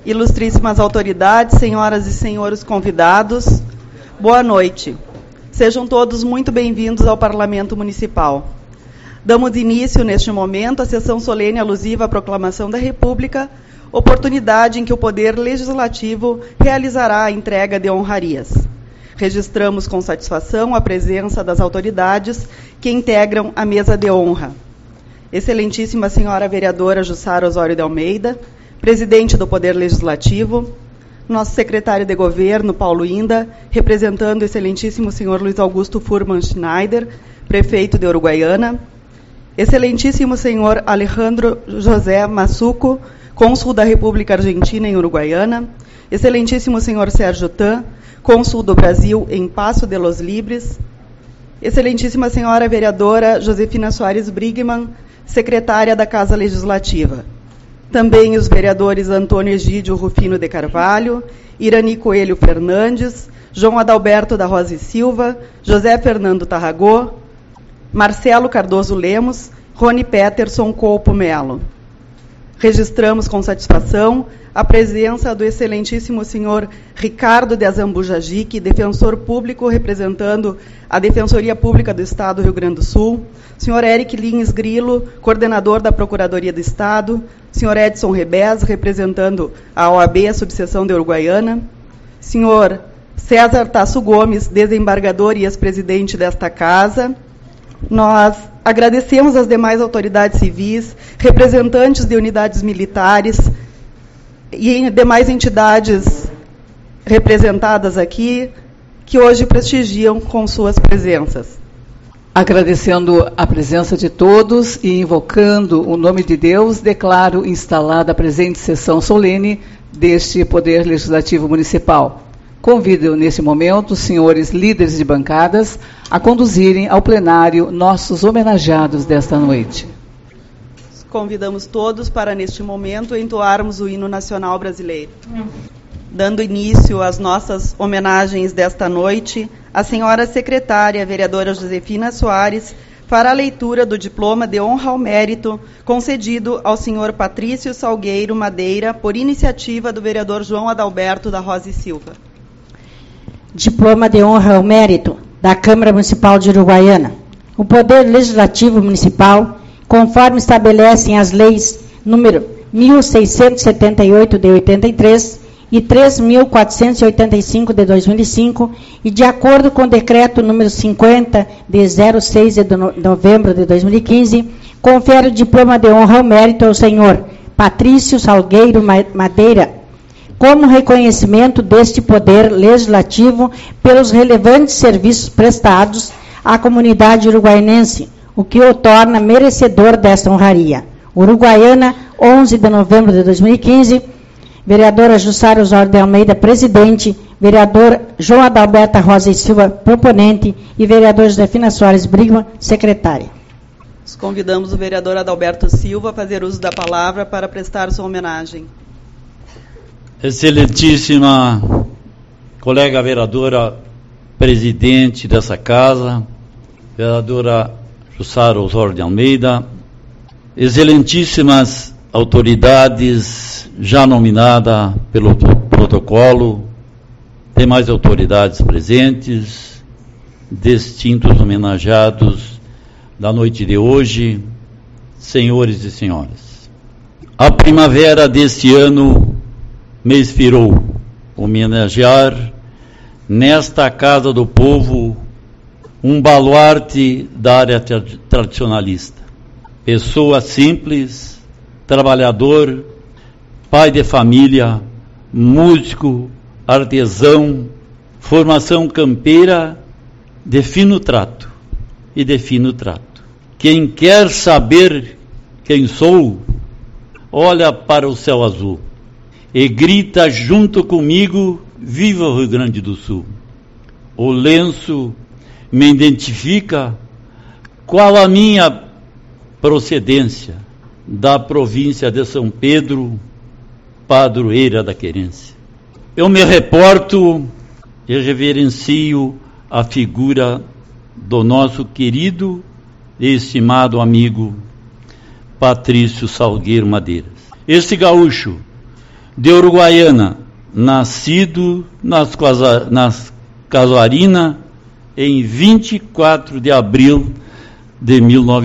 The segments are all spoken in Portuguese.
ilustríssimas autoridades, senhoras e senhores convidados, boa noite. Sejam todos muito bem-vindos ao Parlamento Municipal. Damos início, neste momento, à sessão solene alusiva à Proclamação da República, oportunidade em que o Poder Legislativo realizará a entrega de honrarias. Registramos com satisfação a presença das autoridades que integram a mesa de honra. Excelentíssima senhora vereadora Jussara Osório de Almeida, presidente do Poder Legislativo, nosso secretário de Governo, Paulo Inda, representando o excelentíssimo senhor Luiz Augusto Furman Schneider, prefeito de Uruguaiana, excelentíssimo senhor Alejandro José Massuco, cônsul da República Argentina em Uruguaiana, excelentíssimo senhor Sérgio Tan, cônsul do Brasil em Passo de los Libres, excelentíssima senhora vereadora Josefina Soares Brigman, secretária da Casa Legislativa. Também os vereadores Antônio Egídio Rufino de Carvalho, Irani Coelho Fernandes, João Adalberto da Rosa e Silva, José Fernando Tarragó, Marcelo Cardoso Lemos, Rony Peterson Coupo Melo. Registramos com satisfação a presença do excelentíssimo senhor Ricardo de Azambujajique, defensor público representando a Defensoria Pública do Estado do Rio Grande do Sul, senhor Eric Lins Grilo, coordenador da Procuradoria do Estado, senhor Edson Rebés, representando a OAB, a subseção de Uruguaiana, senhor César Tasso Gomes, desembargador e ex-presidente desta Casa. Nós agradecemos às demais autoridades civis, representantes de unidades militares e demais entidades representadas aqui, que hoje prestigiam com suas presenças. Agradecendo a presença de todos e invocando o nome de Deus, declaro instalada a presente sessão solene deste Poder Legislativo Municipal. Convido, nesse momento, os senhores líderes de bancadas a conduzirem ao plenário nossos homenageados desta noite. Convidamos todos para, neste momento, entoarmos o hino nacional brasileiro. Dando início às nossas homenagens desta noite, a senhora secretária, vereadora Josefina Soares, fará a leitura do diploma de honra ao mérito concedido ao senhor Patrício Salgueiro Madeira, por iniciativa do vereador João Adalberto da Rosa e Silva. Diploma de honra ao mérito da Câmara Municipal de Uruguaiana. O Poder Legislativo Municipal, conforme estabelecem as leis número 1678 de 83 e 3.485 de 2005, e de acordo com o decreto número 50 de 06 de novembro de 2015, confere o diploma de honra ao mérito ao senhor Patrício Salgueiro Madeira, como reconhecimento deste poder legislativo pelos relevantes serviços prestados à comunidade uruguaianense, o que o torna merecedor desta honraria. Uruguaiana, 11 de novembro de 2015, vereadora Jussara Osório de Almeida, presidente, vereador João Adalberto Rosa e Silva, proponente, e vereador Josefina Soares Brigman, secretária. Convidamos o vereador Adalberto Silva a fazer uso da palavra para prestar sua homenagem. Excelentíssima colega vereadora, presidente dessa casa, vereadora Jussara Osório de Almeida, excelentíssimas autoridades já nominadas pelo protocolo, demais autoridades presentes, distintos homenageados da noite de hoje, senhores e senhoras. A primavera deste ano me inspirou homenagear nesta Casa do Povo um baluarte da área tradicionalista. Pessoa simples, trabalhador, pai de família, músico, artesão, formação campeira de fino trato e de fino trato. Quem quer saber quem sou, olha para o céu azul e grita junto comigo, viva o Rio Grande do Sul. O lenço me identifica qual a minha procedência, da província de São Pedro, padroeira da querência. Eu me reporto e reverencio a figura do nosso querido e estimado amigo Patrício Salgueiro Madeira. Este gaúcho, de Uruguaiana, nascido nas Casuarina em 24 de abril de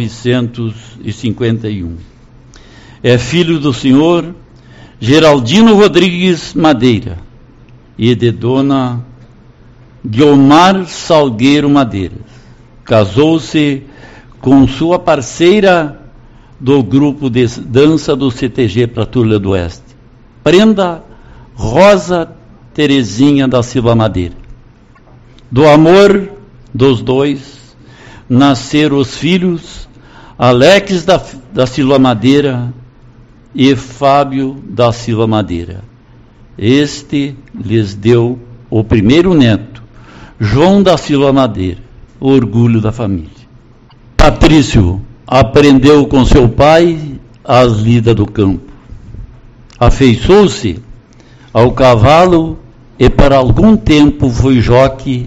1951. É filho do senhor Geraldino Rodrigues Madeira e de dona Guiomar Salgueiro Madeiras. Casou-se com sua parceira do grupo de dança do CTG Patrulha do Oeste, Prenda Rosa Terezinha da Silva Madeira. Do amor dos dois nasceram os filhos Alex da Silva Madeira e Fábio da Silva Madeira. Este lhes deu o primeiro neto, João da Silva Madeira, orgulho da família. Patrício aprendeu com seu pai as lidas do campo. Afeiçoou-se ao cavalo e para algum tempo foi joque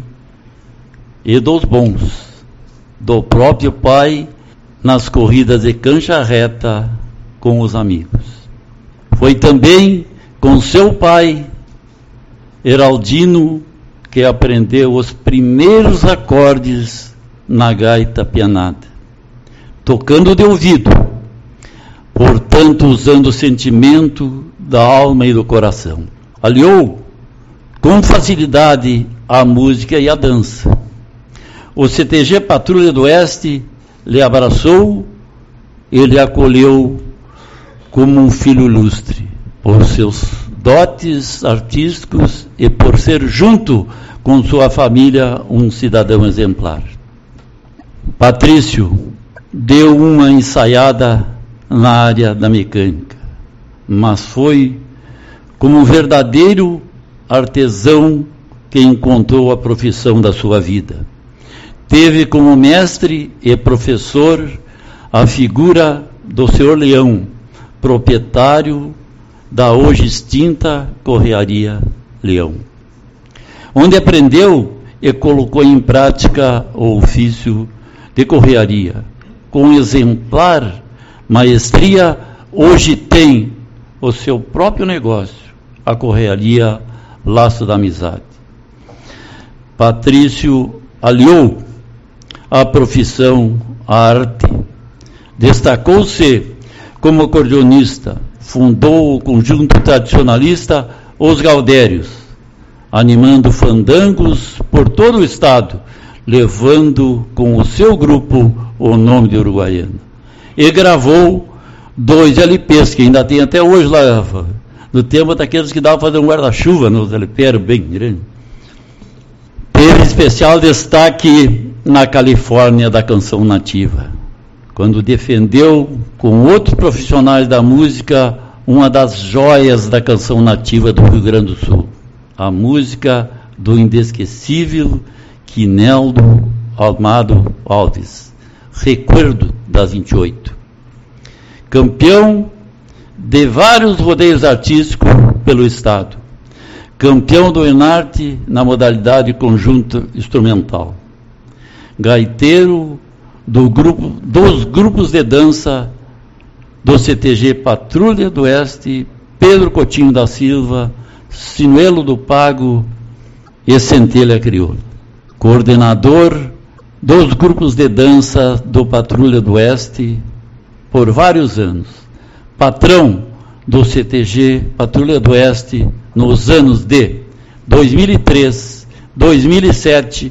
e dos bons, do próprio pai nas corridas de cancha reta com os amigos. Foi também com seu pai, Heraldino, que aprendeu os primeiros acordes na gaita pianada, tocando de ouvido, portanto usando o sentimento da alma e do coração. Aliou com facilidade a música e a dança. O CTG Patrulha do Oeste lhe abraçou e lhe acolheu como um filho ilustre, por seus dotes artísticos e por ser, junto com sua família, um cidadão exemplar. Patrício deu uma ensaiada na área da mecânica, mas foi como um verdadeiro artesão que encontrou a profissão da sua vida. Teve como mestre e professor a figura do Sr. Leão, proprietário da hoje extinta Correaria Leão, onde aprendeu e colocou em prática o ofício de correaria. Com exemplar maestria, hoje tem o seu próprio negócio, a Correaria Laço da Amizade. Patrício aliou a profissão à arte, destacou-se como acordeonista, fundou o conjunto tradicionalista Os Gaudérios, animando fandangos por todo o estado, levando com o seu grupo o nome de Uruguaiana. E gravou 2 LPs, que ainda tem até hoje lá, no tempo daqueles que davam para fazer um guarda-chuva nos LP, era bem grande. Teve especial destaque na Califórnia da canção nativa, quando defendeu com outros profissionais da música uma das joias da canção nativa do Rio Grande do Sul, a música do inesquecível Quineldo Amado Alves, Recuerdo das 28. Campeão de vários rodeios artísticos pelo estado, campeão do Enarte na modalidade conjunto instrumental, gaiteiro dos grupos de dança do CTG Patrulha do Oeste, Pedro Coutinho da Silva, Sinuelo do Pago e Centelha Crioula. Coordenador dos grupos de dança do Patrulha do Oeste por vários anos. Patrão do CTG Patrulha do Oeste nos anos de 2003, 2007,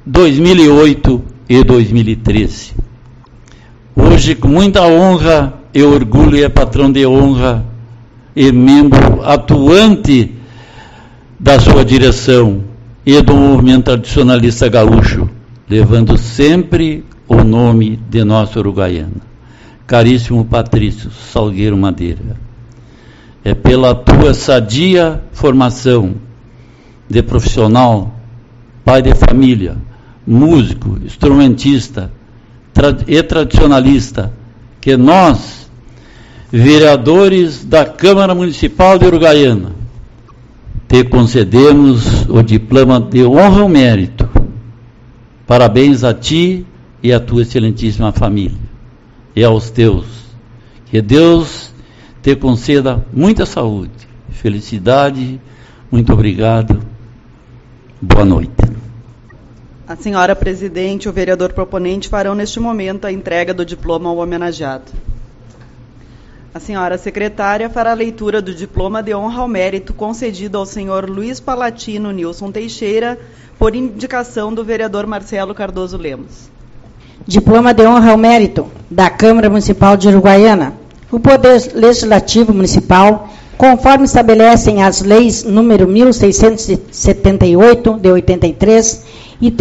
2008 e 2013. Hoje, com muita honra e orgulho, é patrão de honra e membro atuante da sua direção e do movimento tradicionalista gaúcho, levando sempre o nome de nossa Uruguaiana. Caríssimo Patrício Salgueiro Madeira, é pela tua sadia formação de profissional, pai de família, músico, instrumentista e tradicionalista, que nós, vereadores da Câmara Municipal de Uruguaiana, te concedemos o diploma de honra ao mérito. Parabéns a ti e a tua excelentíssima família, e aos teus. Que Deus te conceda muita saúde, felicidade. Muito obrigado. Boa noite. A senhora presidente e o vereador proponente farão neste momento a entrega do diploma ao homenageado. A senhora secretária fará a leitura do diploma de honra ao mérito concedido ao senhor Luiz Palatino Nilson Teixeira, por indicação do vereador Marcelo Cardoso Lemos. Diploma de honra ao mérito da Câmara Municipal de Uruguaiana. O Poder Legislativo Municipal, conforme estabelecem as leis número 1678, de 83, e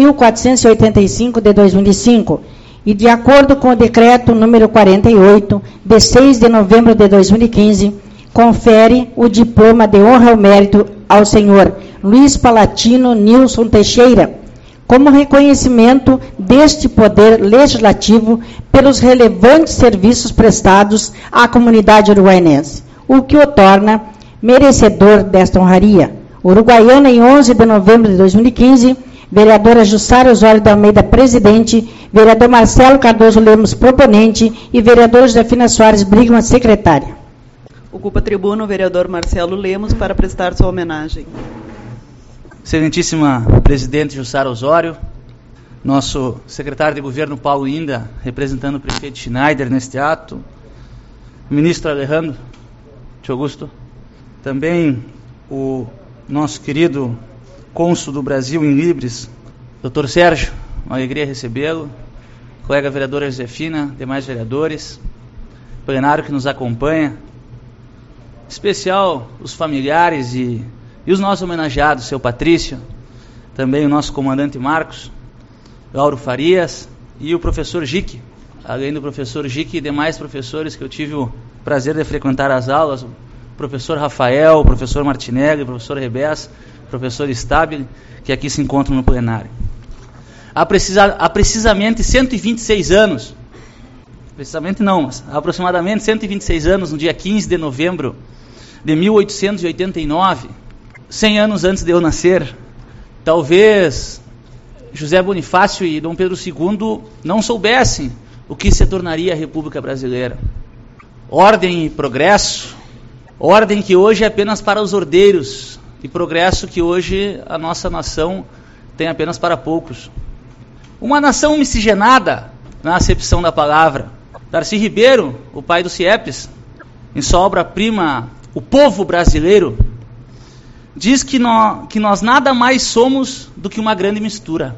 3.485, de 2005, e de acordo com o decreto número 48, de 6 de novembro de 2015, confere o diploma de honra ao mérito ao senhor Luiz Palatino Nilson Teixeira, como reconhecimento deste poder legislativo pelos relevantes serviços prestados à comunidade uruguaiense, o que o torna merecedor desta honraria. Uruguaiana, em 11 de novembro de 2015, vereadora Jussara Osório de Almeida, presidente, vereador Marcelo Cardoso Lemos, proponente, e vereador Josefina Soares Brigman, secretária. Ocupa a tribuna o vereador Marcelo Lemos para prestar sua homenagem. Excelentíssima presidente Jussara Osório, nosso secretário de governo Paulo Inda, representando o prefeito Schneider neste ato, ministro Alejandro Tio Augusto, também o nosso querido cônsul do Brasil em Libres, Dr. Sérgio, uma alegria recebê-lo, colega vereadora Josefina, demais vereadores, plenário que nos acompanha, em especial os familiares e os nossos homenageados, seu Patrício, também o nosso comandante Marcos, Lauro Farias e o professor Gique, além do professor Gique e demais professores que eu tive o prazer de frequentar as aulas, o professor Rafael, o professor Martinelli, o professor Rebés, o professor Stabile, que aqui se encontram no plenário. Há precisamente 126 anos, precisamente não, mas há aproximadamente 126 anos, no dia 15 de novembro de 1889, 100 anos antes de eu nascer, talvez José Bonifácio e Dom Pedro II não soubessem o que se tornaria a República Brasileira. Ordem e progresso, ordem que hoje é apenas para os ordeiros, e progresso que hoje a nossa nação tem apenas para poucos. Uma nação miscigenada, na acepção da palavra. Darcy Ribeiro, o pai do CIEPS, em sua obra-prima O Povo Brasileiro, diz que nós nada mais somos do que uma grande mistura.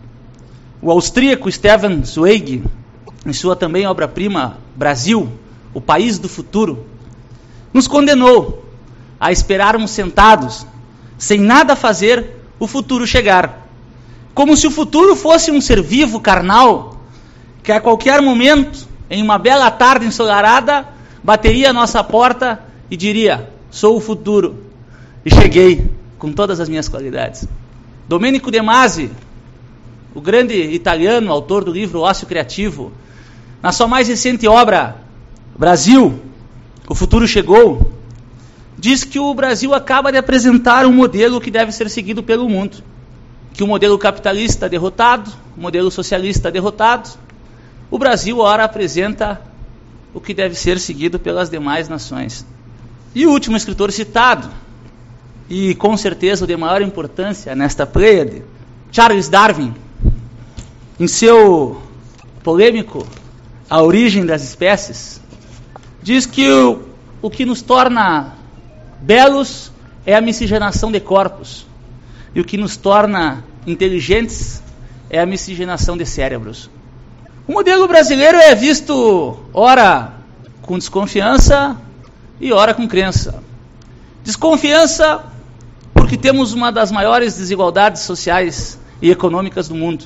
O austríaco Stefan Zweig, em sua também obra-prima Brasil, o País do Futuro, nos condenou a esperarmos sentados, sem nada fazer, o futuro chegar. Como se o futuro fosse um ser vivo, carnal, que a qualquer momento, em uma bela tarde ensolarada, bateria a nossa porta e diria: sou o futuro. E cheguei com todas as minhas qualidades. Domenico De Masi, o grande italiano, autor do livro Ócio Criativo, na sua mais recente obra, Brasil, o futuro chegou, diz que o Brasil acaba de apresentar um modelo que deve ser seguido pelo mundo. Que o modelo capitalista derrotado, o modelo socialista derrotado, o Brasil ora apresenta o que deve ser seguido pelas demais nações. E o último escritor citado, e com certeza o de maior importância nesta pleiade, Charles Darwin, em seu polêmico A Origem das Espécies, diz que o que nos torna belos é a miscigenação de corpos, e o que nos torna inteligentes é a miscigenação de cérebros. O modelo brasileiro é visto ora com desconfiança e ora com crença. Desconfiança porque temos uma das maiores desigualdades sociais e econômicas do mundo.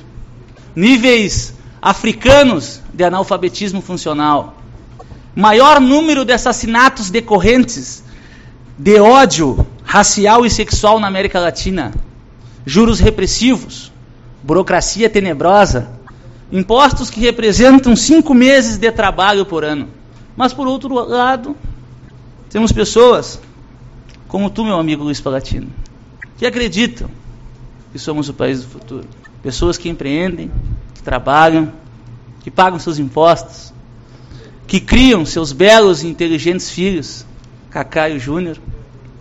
Níveis africanos de analfabetismo funcional. Maior número de assassinatos decorrentes de ódio racial e sexual na América Latina. Juros repressivos, burocracia tenebrosa, impostos que representam 5 meses de trabalho por ano. Mas, por outro lado, temos pessoas, como tu, meu amigo Luiz Palatino, que acreditam que somos o país do futuro. Pessoas que empreendem, que trabalham, que pagam seus impostos, que criam seus belos e inteligentes filhos, Cacá e o Júnior,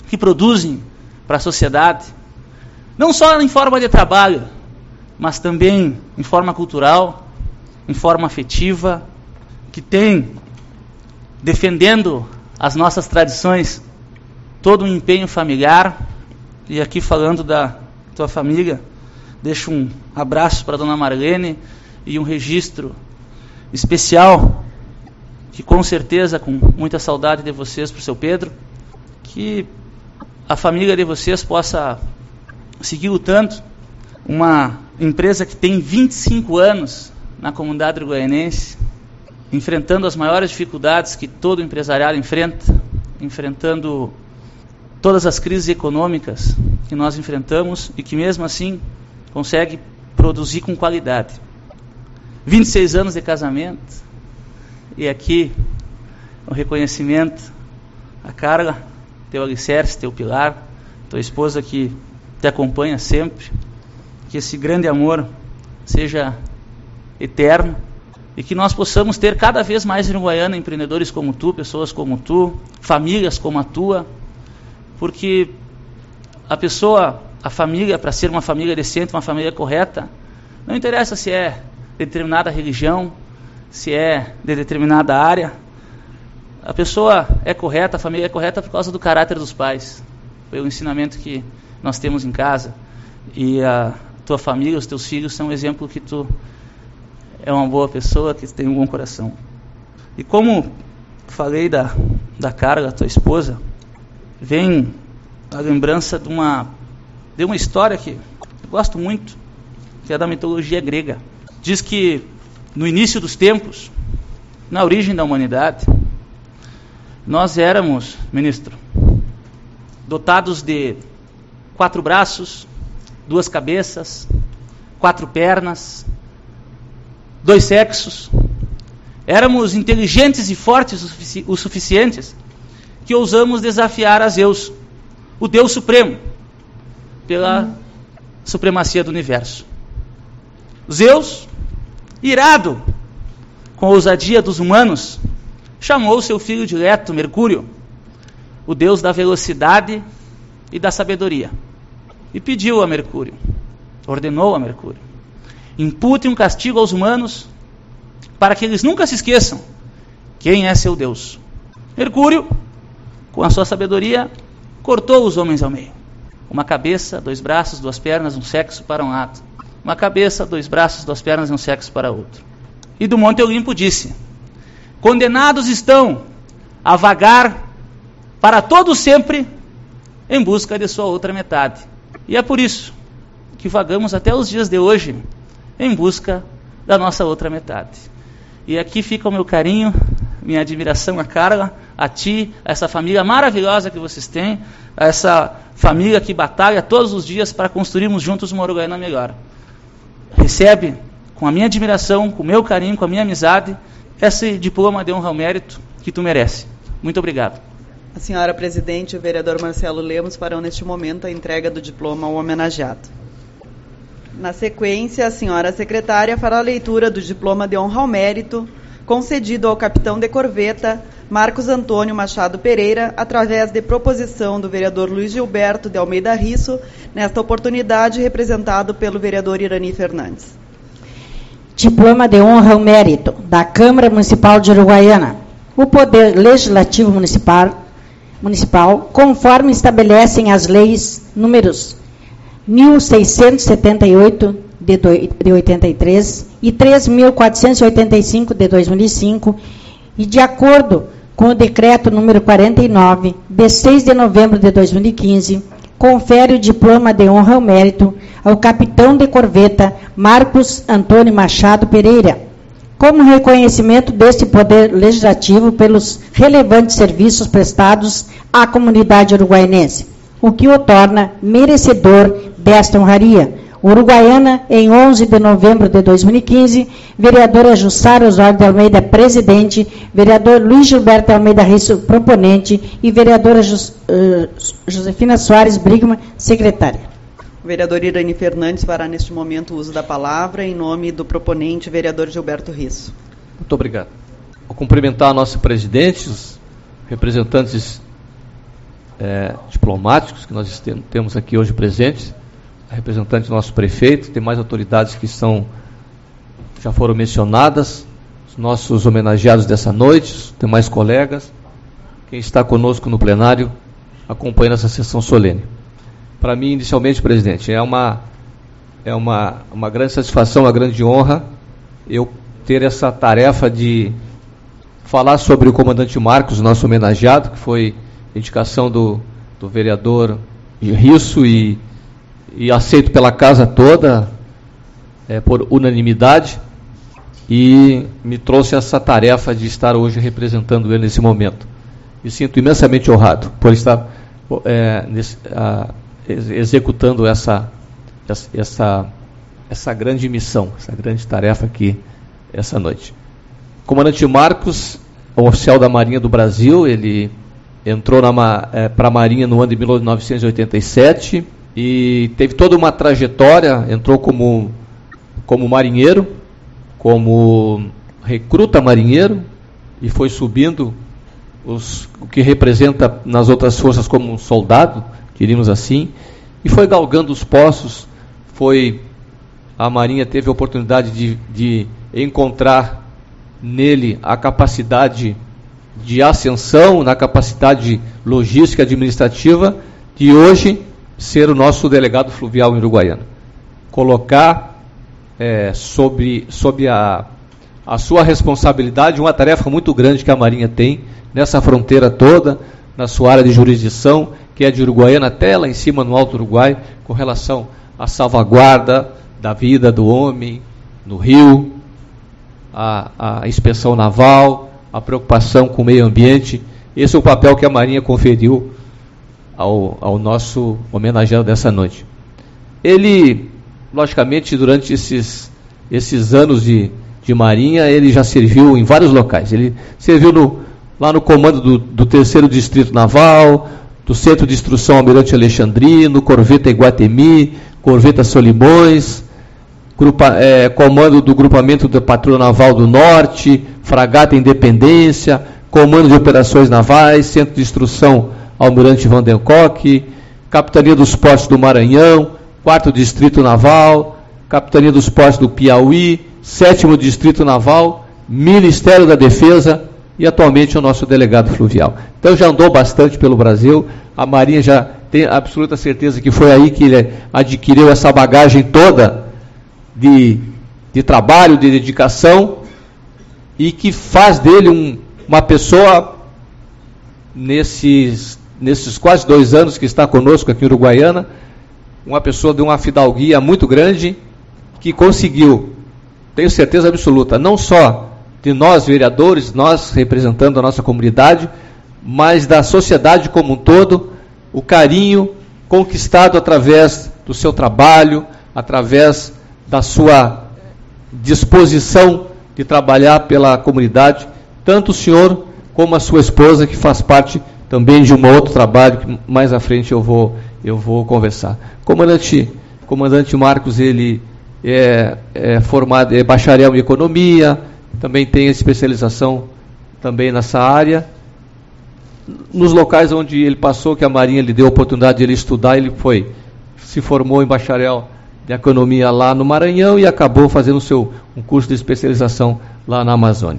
que produzem para a sociedade, não só em forma de trabalho, mas também em forma cultural, em forma afetiva, que tem, defendendo as nossas tradições, todo um empenho familiar. E aqui falando da tua família, deixo um abraço para a dona Marlene e um registro especial, que com certeza, com muita saudade de vocês, para o seu Pedro, que a família de vocês possa seguir lutando. Uma empresa que tem 25 anos na comunidade uruguaianense, enfrentando as maiores dificuldades que todo empresariado enfrenta, enfrentando todas as crises econômicas que nós enfrentamos e que mesmo assim consegue produzir com qualidade. 26 anos de casamento, e aqui o reconhecimento a Carla, teu alicerce, teu pilar, tua esposa que te acompanha sempre, que esse grande amor seja eterno e que nós possamos ter cada vez mais em Uruguaiana empreendedores como tu, pessoas como tu, famílias como a tua, porque a família, para ser uma família decente, uma família correta, não interessa se é de determinada religião, se é de determinada área, a pessoa é correta, a família é correta por causa do caráter dos pais. Foi o ensinamento que nós temos em casa, e a tua família, os teus filhos são um exemplo que tu é uma boa pessoa, que tem um bom coração. E como falei da Carla, tua esposa, vem a lembrança de uma história que eu gosto muito, que é da mitologia grega. Diz que no início dos tempos, na origem da humanidade, nós éramos, ministro, dotados de 4 braços, 2 cabeças, 4 pernas, 2 sexos. Éramos inteligentes e fortes o suficientes que ousamos desafiar a Zeus, o Deus Supremo, pela supremacia do universo. Zeus, irado com a ousadia dos humanos, chamou seu filho dileto, Mercúrio, o deus da velocidade e da sabedoria, e pediu a Mercúrio, ordenou a Mercúrio: impute um castigo aos humanos para que eles nunca se esqueçam quem é seu Deus. Mercúrio, com a sua sabedoria, cortou os homens ao meio. 1 cabeça, 2 braços, 2 pernas, 1 sexo para um lado. 1 cabeça, 2 braços, 2 pernas e 1 sexo para outro. E do Monte Olimpo disse: condenados estão a vagar para todo sempre em busca de sua outra metade. E é por isso que vagamos até os dias de hoje em busca da nossa outra metade. E aqui fica o meu carinho, minha admiração a Carla, a ti, a essa família maravilhosa que vocês têm, a essa família que batalha todos os dias para construirmos juntos uma Uruguaiana melhor. Recebe com a minha admiração, com o meu carinho, com a minha amizade, esse diploma de honra ao mérito que tu merece. Muito obrigado. A senhora presidente e o vereador Marcelo Lemos farão neste momento a entrega do diploma ao homenageado. Na sequência, a senhora secretária fará a leitura do diploma de honra ao mérito concedido ao capitão de corveta Marcos Antônio Machado Pereira, através de proposição do vereador Luiz Gilberto de Almeida Risso, nesta oportunidade representado pelo vereador Irani Fernandes. Diploma de honra ao mérito da Câmara Municipal de Uruguaiana. O Poder Legislativo Municipal, conforme estabelecem as leis números 1678 de 83 e 3.485 de 2005, e de acordo com o decreto número 49, de 6 de novembro de 2015, confere o diploma de honra ao mérito ao capitão de corveta Marcos Antônio Machado Pereira, como reconhecimento deste poder legislativo pelos relevantes serviços prestados à comunidade uruguaianense, o que o torna merecedor desta honraria. Uruguaiana, em 11 de novembro de 2015, vereadora Jussara Osório de Almeida, presidente, vereador Luiz Gilberto de Almeida Risso, proponente, e vereadora Josefina Soares Brigman, secretária. O vereador Irani Fernandes fará neste momento o uso da palavra em nome do proponente, vereador Gilberto Risso. Muito obrigado. Vou cumprimentar a nosso presidente, os representantes diplomáticos que nós temos aqui hoje presentes, a representante do nosso prefeito, tem mais autoridades que já foram mencionadas, os nossos homenageados dessa noite, os demais colegas, quem está conosco no plenário, acompanhando essa sessão solene. Para mim, inicialmente, presidente, é uma grande satisfação, uma grande honra eu ter essa tarefa de falar sobre o comandante Marcos, nosso homenageado, que foi indicação do vereador Risso e aceito pela casa toda, por unanimidade, e me trouxe essa tarefa de estar hoje representando ele nesse momento. Me sinto imensamente honrado por estar executando essa grande missão, essa grande tarefa aqui essa noite. O comandante Marcos, oficial da Marinha do Brasil, ele entrou para a Marinha no ano de 1987 e teve toda uma trajetória, entrou como marinheiro, como recruta marinheiro, e foi subindo o que representa nas outras forças como um soldado, diríamos assim, e foi galgando os postos. A Marinha teve a oportunidade de encontrar nele a capacidade de ascensão, na capacidade logística administrativa, de hoje ser o nosso delegado fluvial em Uruguaiana. Colocar sob a sua responsabilidade uma tarefa muito grande que a Marinha tem nessa fronteira toda, na sua área de jurisdição, que é de Uruguaiana até lá em cima no Alto Uruguai, com relação à salvaguarda da vida do homem no rio, a inspeção naval, a preocupação com o meio ambiente. Esse é o papel que a Marinha conferiu ao nosso homenageado dessa noite. Ele, logicamente, durante esses anos de Marinha, ele já serviu em vários locais. Ele serviu lá no comando do 3º Distrito Naval, do Centro de Instrução Almirante Alexandrino, Corveta Iguatemi, Corveta Solimões, comando do Grupamento da Patrulha Naval do Norte, Fragata Independência, Comando de Operações Navais, Centro de Instrução Almirante Vandencock, Capitania dos Portos do Maranhão, 4º Distrito Naval, Capitania dos Portos do Piauí, 7º Distrito Naval, Ministério da Defesa e atualmente o nosso delegado fluvial. Então já andou bastante pelo Brasil, a Marinha já tem absoluta certeza que foi aí que ele adquiriu essa bagagem toda de trabalho, de dedicação, e que faz dele uma pessoa, nesses quase 2 anos que está conosco aqui em Uruguaiana, uma pessoa de uma fidalguia muito grande, que conseguiu, tenho certeza absoluta, não só de nós vereadores, nós representando a nossa comunidade, mas da sociedade como um todo, o carinho conquistado através do seu trabalho, através da sua disposição de trabalhar pela comunidade, tanto o senhor como a sua esposa, que faz parte também de um outro trabalho que mais à frente eu vou conversar. Comandante Marcos, ele é formado, é bacharel em economia, também tem especialização também nessa área. Nos locais onde ele passou, que a Marinha lhe deu a oportunidade de ele estudar, ele se formou em bacharel de economia lá no Maranhão e acabou fazendo um curso de especialização lá na Amazônia.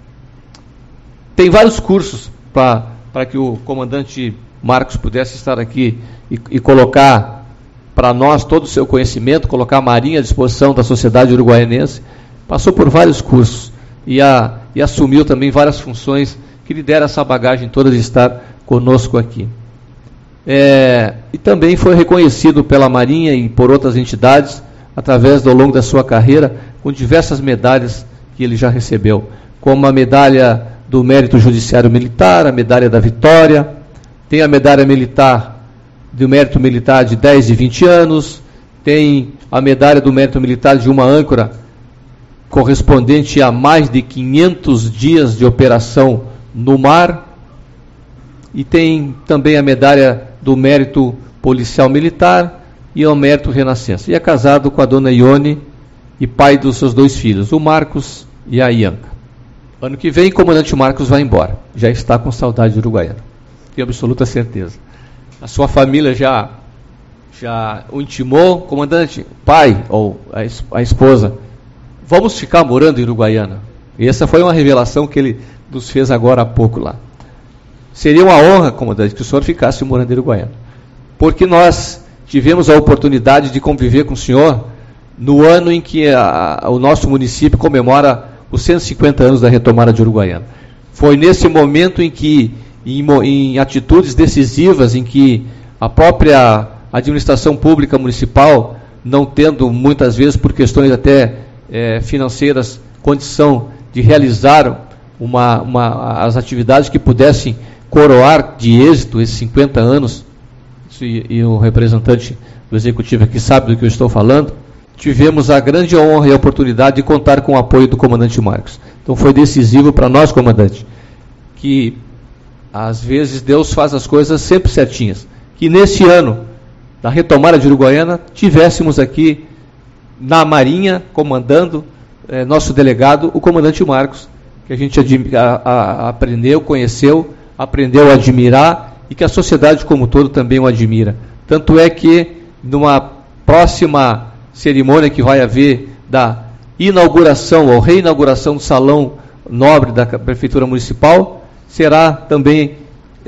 Tem vários cursos para que o comandante Marcos pudesse estar aqui e colocar para nós todo o seu conhecimento, colocar a Marinha à disposição da sociedade uruguaianense. Passou por vários cursos e assumiu também várias funções que lhe deram essa bagagem toda de estar conosco aqui. E também foi reconhecido pela Marinha e por outras entidades, ao longo da sua carreira, com diversas medalhas que ele já recebeu, como a medalha do Mérito Judiciário Militar, a medalha da Vitória, tem a medalha militar do Mérito Militar de 10 e 20 anos, tem a medalha do Mérito Militar de uma âncora correspondente a mais de 500 dias de operação no mar, e tem também a medalha do Mérito Policial Militar e o Mérito Renascença. E é casado com a dona Ione e pai dos seus 2 filhos, o Marcos e a Ianca. Ano que vem, o comandante Marcos vai embora. Já está com saudade de Uruguaiana. Tenho absoluta certeza. a sua família já o intimou, comandante, pai ou a esposa, vamos ficar morando em Uruguaiana. E essa foi uma revelação que ele nos fez agora há pouco lá. Seria uma honra, comandante, que o senhor ficasse morando em Uruguaiana, porque nós tivemos a oportunidade de conviver com o senhor no ano em que o nosso município comemora os 150 anos da retomada de Uruguaiana. Foi nesse momento em que, em atitudes decisivas, em que a própria administração pública municipal, não tendo muitas vezes por questões até financeiras condição de realizar as atividades que pudessem coroar de êxito esses 50 anos, e o representante do executivo aqui sabe do que eu estou falando, tivemos a grande honra e a oportunidade de contar com o apoio do comandante Marcos. Então foi decisivo para nós, comandante, que às vezes Deus faz as coisas sempre certinhas. Que nesse ano da retomada de Uruguaiana, tivéssemos aqui na Marinha, comandando, nosso delegado, o comandante Marcos, que a gente aprendeu, conheceu, aprendeu a admirar e que a sociedade como um todo também o admira. Tanto é que, numa próxima cerimônia que vai haver da inauguração ou reinauguração do Salão Nobre da Prefeitura Municipal, será também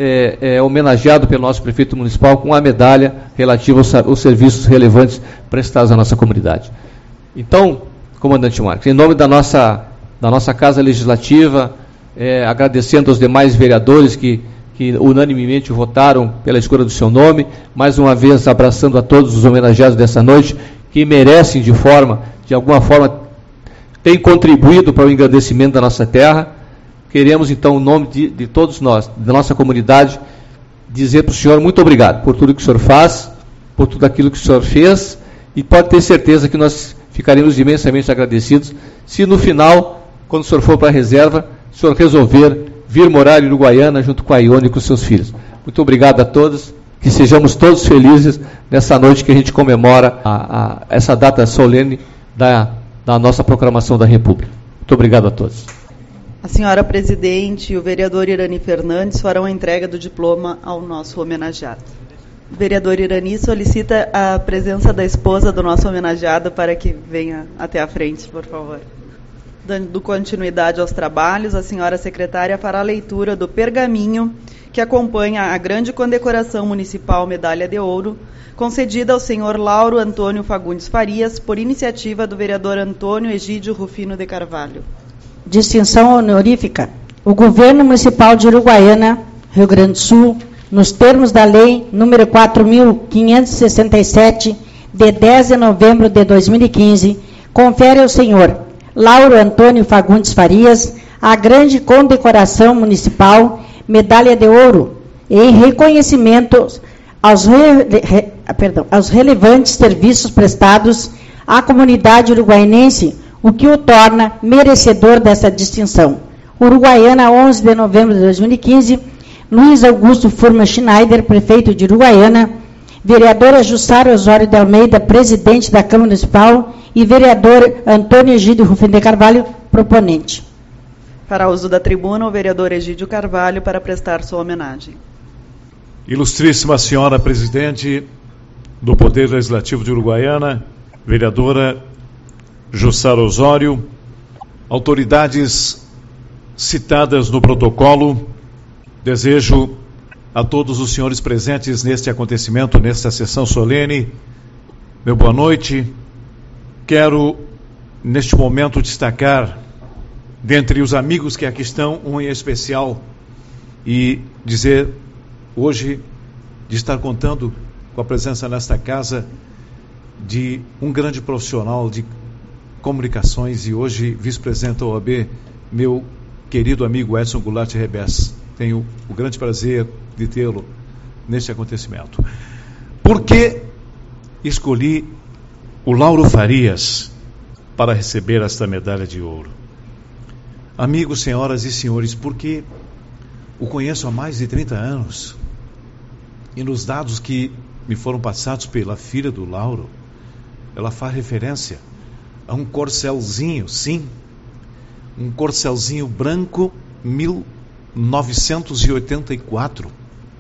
homenageado pelo nosso prefeito municipal com a medalha relativa aos serviços relevantes prestados à nossa comunidade. Então, comandante Marcos, em nome da nossa Casa Legislativa, agradecendo aos demais vereadores que unanimemente votaram pela escolha do seu nome, mais uma vez abraçando a todos os homenageados dessa noite, que merecem de alguma forma, têm contribuído para o engrandecimento da nossa terra. Queremos, então, em nome de todos nós, da nossa comunidade, dizer para o senhor muito obrigado por tudo que o senhor faz, por tudo aquilo que o senhor fez, e pode ter certeza que nós ficaremos imensamente agradecidos se no final, quando o senhor for para a reserva, o senhor resolver vir morar em Uruguaiana junto com a Ione e com seus filhos. Muito obrigado a todos, que sejamos todos felizes nessa noite que a gente comemora essa data solene da nossa proclamação da República. Muito obrigado a todos. A senhora presidente e o vereador Irani Fernandes farão a entrega do diploma ao nosso homenageado. O vereador Irani solicita a presença da esposa do nosso homenageado para que venha até a frente, por favor. Dando continuidade aos trabalhos, a senhora secretária fará a leitura do pergaminho que acompanha a grande condecoração municipal Medalha de Ouro, concedida ao senhor Lauro Antônio Fagundes Farias, por iniciativa do vereador Antônio Egídio Rufino de Carvalho. Distinção honorífica. O Governo Municipal de Uruguaiana, Rio Grande do Sul, nos termos da Lei nº 4.567, de 10 de novembro de 2015, confere ao senhor Lauro Antônio Fagundes Farias a grande condecoração municipal Medalha de Ouro, em reconhecimento aos relevantes serviços prestados à comunidade uruguaiense, o que o torna merecedor dessa distinção. Uruguaiana, 11 de novembro de 2015, Luiz Augusto Furman Schneider, prefeito de Uruguaiana, vereadora Jussara Osório de Almeida, presidente da Câmara Municipal, e vereador Antônio Egídio Rufino de Carvalho, proponente. Para uso da tribuna, o vereador Egídio Carvalho para prestar sua homenagem. Ilustríssima senhora presidente do Poder Legislativo de Uruguaiana, vereadora Jussara Osório, autoridades citadas no protocolo, desejo a todos os senhores presentes neste acontecimento, nesta sessão solene, meu boa noite. Quero, neste momento, destacar, dentre os amigos que aqui estão, um em especial, e dizer, hoje, de estar contando com a presença nesta casa de um grande profissional de comunicações e hoje vice-presidente da OAB, meu querido amigo Edson Goulart Rebes. Tenho o grande prazer de tê-lo neste acontecimento. Por que escolhi o Lauro Farias para receber esta medalha de ouro? Amigos, senhoras e senhores, porque o conheço há mais de 30 anos e nos dados que me foram passados pela filha do Lauro, ela faz referência a um corcelzinho, sim, um corcelzinho branco 1984.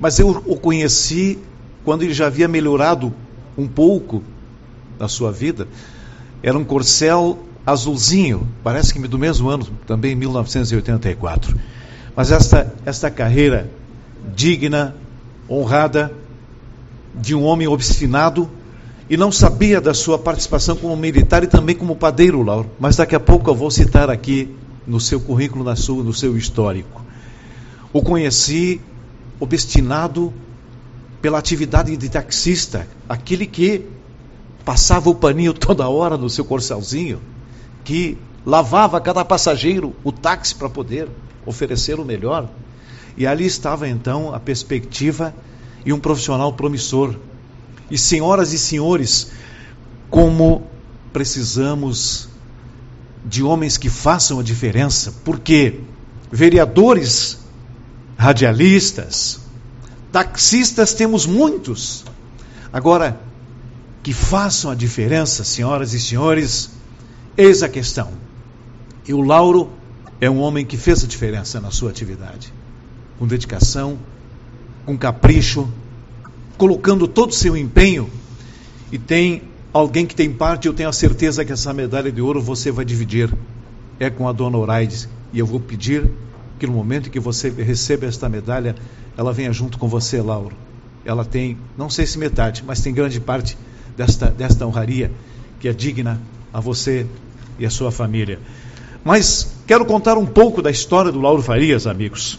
mas eu o conheci quando ele já havia melhorado um pouco na sua vida. Era um Corcel azulzinho, parece que do mesmo ano, também 1984. Mas esta carreira digna, honrada, de um homem obstinado, e não sabia da sua participação como militar e também como padeiro, Lauro. Mas daqui a pouco eu vou citar aqui no seu currículo, no seu histórico. O conheci obstinado pela atividade de taxista, aquele que passava o paninho toda hora no seu corcelzinho, que lavava a cada passageiro o táxi para poder oferecer o melhor. E ali estava então a perspectiva e um profissional promissor. E senhoras e senhores, como precisamos de homens que façam a diferença, porque vereadores, radialistas, taxistas temos muitos. Agora, que façam a diferença, senhoras e senhores, eis a questão. E o Lauro é um homem que fez a diferença na sua atividade, com dedicação, com capricho, colocando todo o seu empenho. E tem alguém que tem parte, eu tenho a certeza que essa medalha de ouro você vai dividir, é com a dona Oraides. E eu vou pedir que no momento em que você receba esta medalha, ela venha junto com você, Lauro. Ela tem, não sei se metade, mas tem grande parte desta honraria que é digna a você e a sua família. Mas quero contar um pouco da história do Lauro Farias, amigos.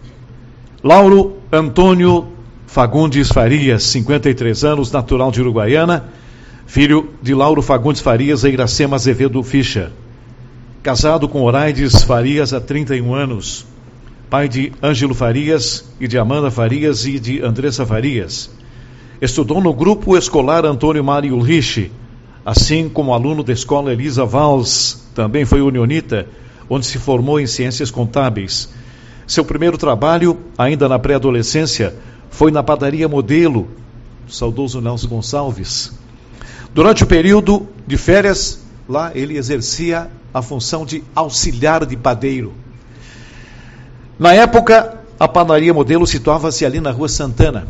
Lauro Antônio Fagundes Farias, 53 anos, natural de Uruguaiana, filho de Lauro Fagundes Farias e Iracema Azevedo Ficha. Casado com Oraides Farias há 31 anos. Pai de Ângelo Farias e de Amanda Farias e de Andressa Farias. Estudou no grupo escolar Antônio Mário Ulrich, assim como aluno da escola Elisa Valls, também foi unionita, onde se formou em ciências contábeis. Seu primeiro trabalho, ainda na pré-adolescência, foi na padaria Modelo, saudoso Nelson Gonçalves. Durante o período de férias, lá ele exercia a função de auxiliar de padeiro. Na época, a padaria Modelo situava-se ali na Rua Santana.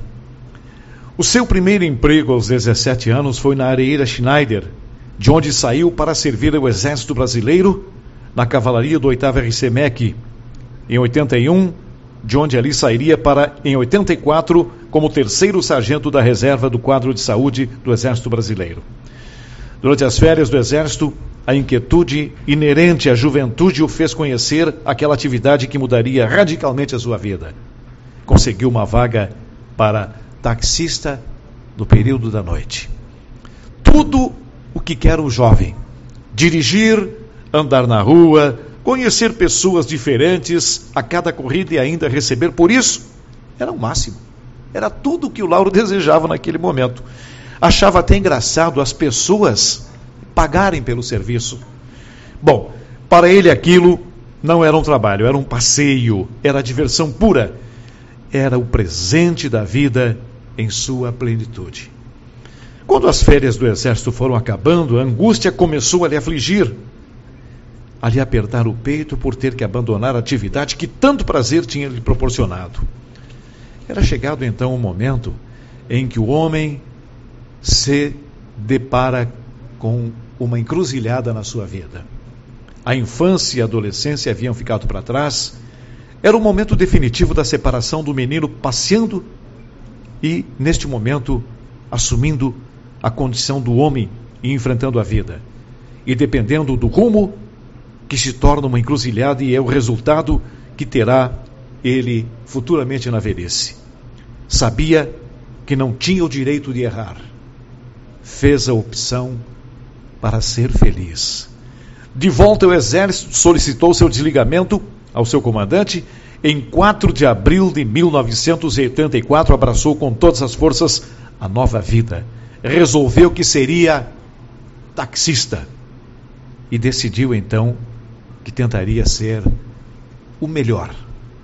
O seu primeiro emprego aos 17 anos foi na Areeira Schneider, de onde saiu para servir ao Exército Brasileiro na cavalaria do 8º RC-MEC, em 81, de onde ali sairia para, em 84, como 3º sargento da reserva do quadro de saúde do Exército Brasileiro. Durante as férias do Exército, a inquietude inerente à juventude o fez conhecer aquela atividade que mudaria radicalmente a sua vida. Conseguiu uma vaga para taxista no período da noite. Tudo o que quer um jovem: dirigir, andar na rua, conhecer pessoas diferentes a cada corrida e ainda receber por isso, era o máximo. Era tudo o que o Lauro desejava naquele momento. Achava até engraçado as pessoas pagarem pelo serviço. Bom, para ele aquilo não era um trabalho, era um passeio, era diversão pura. Era o presente da vida em sua plenitude. Quando as férias do Exército foram acabando, a angústia começou a lhe afligir, a lhe apertar o peito por ter que abandonar a atividade que tanto prazer tinha lhe proporcionado. Era chegado então um momento em que o homem se depara com uma encruzilhada na sua vida. A infância e a adolescência haviam ficado para trás. Era o momento definitivo da separação do menino passeando e, neste momento, assumindo a condição do homem e enfrentando a vida. E dependendo do rumo que se torna uma encruzilhada e é o resultado que terá ele futuramente na velhice. Sabia que não tinha o direito de errar. Fez a opção para ser feliz. De volta ao Exército, solicitou seu desligamento ao seu comandante. Em 4 de abril de 1984, abraçou com todas as forças a nova vida. Resolveu que seria taxista e decidiu então que tentaria ser o melhor.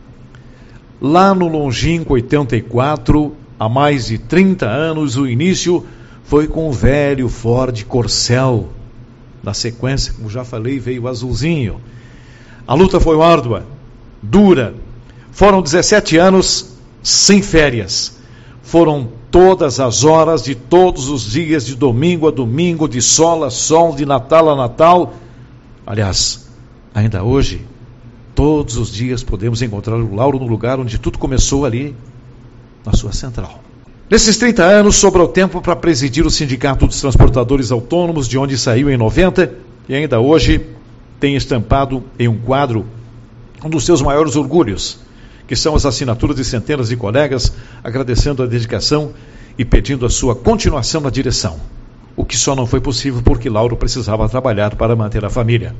Lá no longínquo 84, há mais de 30 anos, o início foi com o velho Ford Corcel. Na sequência, como já falei, veio o azulzinho. A luta foi árdua, dura. Foram 17 anos sem férias. Foram todas as horas de todos os dias, de domingo a domingo, de sol a sol, de Natal a Natal. Aliás, ainda hoje, todos os dias podemos encontrar o Lauro no lugar onde tudo começou, ali na sua central. Nesses 30 anos, sobrou tempo para presidir o Sindicato dos Transportadores Autônomos, de onde saiu em 90, e ainda hoje tem estampado em um quadro um dos seus maiores orgulhos, que são as assinaturas de centenas de colegas, agradecendo a dedicação e pedindo a sua continuação na direção. O que só não foi possível porque Lauro precisava trabalhar para manter a família.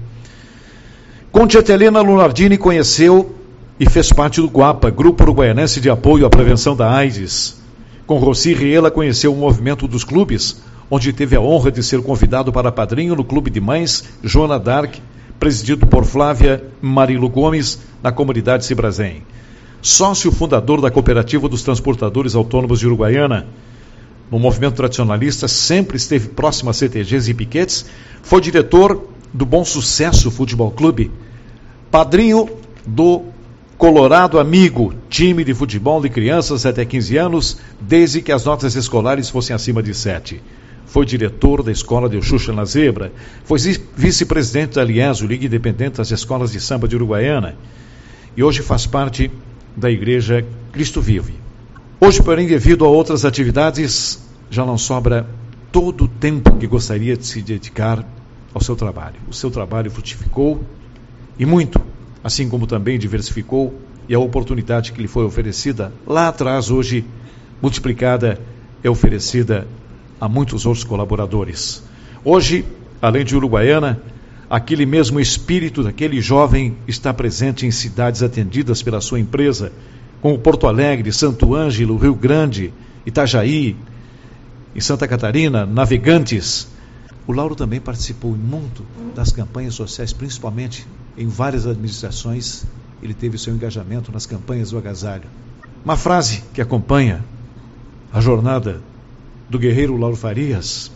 Com Tietelena Lunardini conheceu e fez parte do GUAPA, Grupo Uruguaianense de Apoio à Prevenção da AIDS. Com Rossi Riela conheceu o movimento dos clubes, onde teve a honra de ser convidado para padrinho no Clube de Mães Joana d'Arc, presidido por Flávia Marilo Gomes, na comunidade Cibrazen. Sócio fundador da Cooperativa dos Transportadores Autônomos de Uruguaiana. No movimento tradicionalista, sempre esteve próximo a CTGs e piquetes, foi diretor do Bom Sucesso Futebol Clube, padrinho do Colorado Amigo, time de futebol de crianças até 15 anos, desde que as notas escolares fossem acima de 7. Foi diretor da Escola de Xuxa na Zebra, foi vice-presidente da Liesa, Liga Independente das Escolas de Samba de Uruguaiana, e hoje faz parte da Igreja Cristo Vive. Hoje, porém, devido a outras atividades, já não sobra todo o tempo que gostaria de se dedicar ao seu trabalho. O seu trabalho frutificou e muito, assim como também diversificou, e a oportunidade que lhe foi oferecida lá atrás, hoje multiplicada, é oferecida a muitos outros colaboradores. Hoje, além de Uruguaiana, aquele mesmo espírito daquele jovem está presente em cidades atendidas pela sua empresa, como Porto Alegre, Santo Ângelo, Rio Grande, Itajaí, em Santa Catarina, Navegantes. O Lauro também participou muito das campanhas sociais, principalmente em várias administrações. Ele teve seu engajamento nas campanhas do agasalho. Uma frase que acompanha a jornada do guerreiro Lauro Farias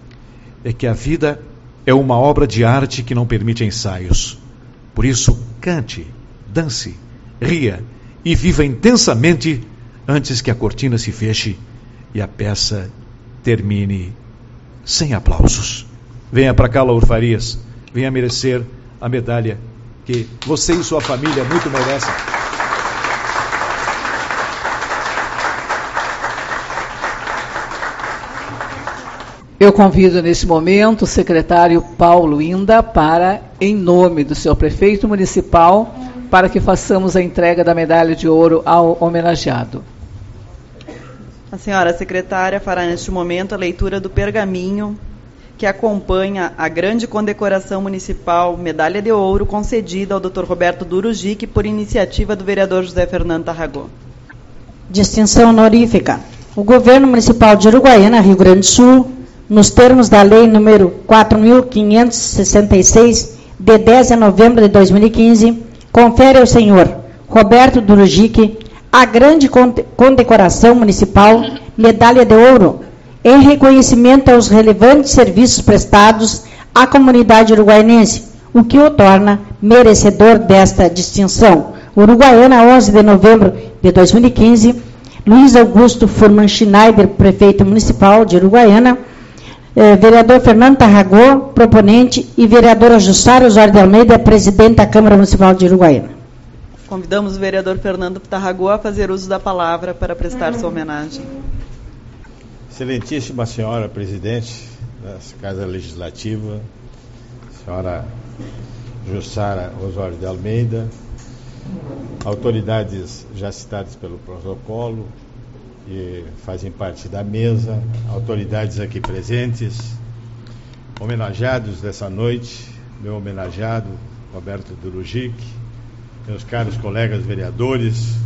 é que a vida é uma obra de arte que não permite ensaios. Por isso, cante, dance, ria e viva intensamente antes que a cortina se feche e a peça termine sem aplausos. Venha para cá, Lauro Farias, venha merecer a medalha que você e sua família muito merecem. Eu convido neste momento o secretário Paulo Inda para, em nome do senhor prefeito municipal, para que façamos a entrega da medalha de ouro ao homenageado. A senhora secretária fará neste momento a leitura do pergaminho que acompanha a grande condecoração municipal Medalha de Ouro concedida ao Dr. Roberto Durugic por iniciativa do vereador José Fernando Tarragó. Distinção honorífica. O Governo Municipal de Uruguaiana, Rio Grande do Sul, nos termos da Lei número 4.566, de 10 de novembro de 2015, confere ao senhor Roberto Durugic a grande condecoração municipal Medalha de Ouro, em reconhecimento aos relevantes serviços prestados à comunidade uruguaianense, o que o torna merecedor desta distinção. Uruguaiana, 11 de novembro de 2015, Luiz Augusto Furman Schneider, prefeito municipal de Uruguaiana, vereador Fernando Tarragó, proponente, e vereadora Jussara Osório de Almeida, presidente da Câmara Municipal de Uruguaiana. Convidamos o vereador Fernando Tarragó a fazer uso da palavra para prestar sua homenagem. Excelentíssima senhora presidente da Casa Legislativa, senhora Jussara Osório de Almeida, autoridades já citadas pelo protocolo e fazem parte da mesa, autoridades aqui presentes, homenageados dessa noite, meu homenageado Roberto Durugic, meus caros colegas vereadores,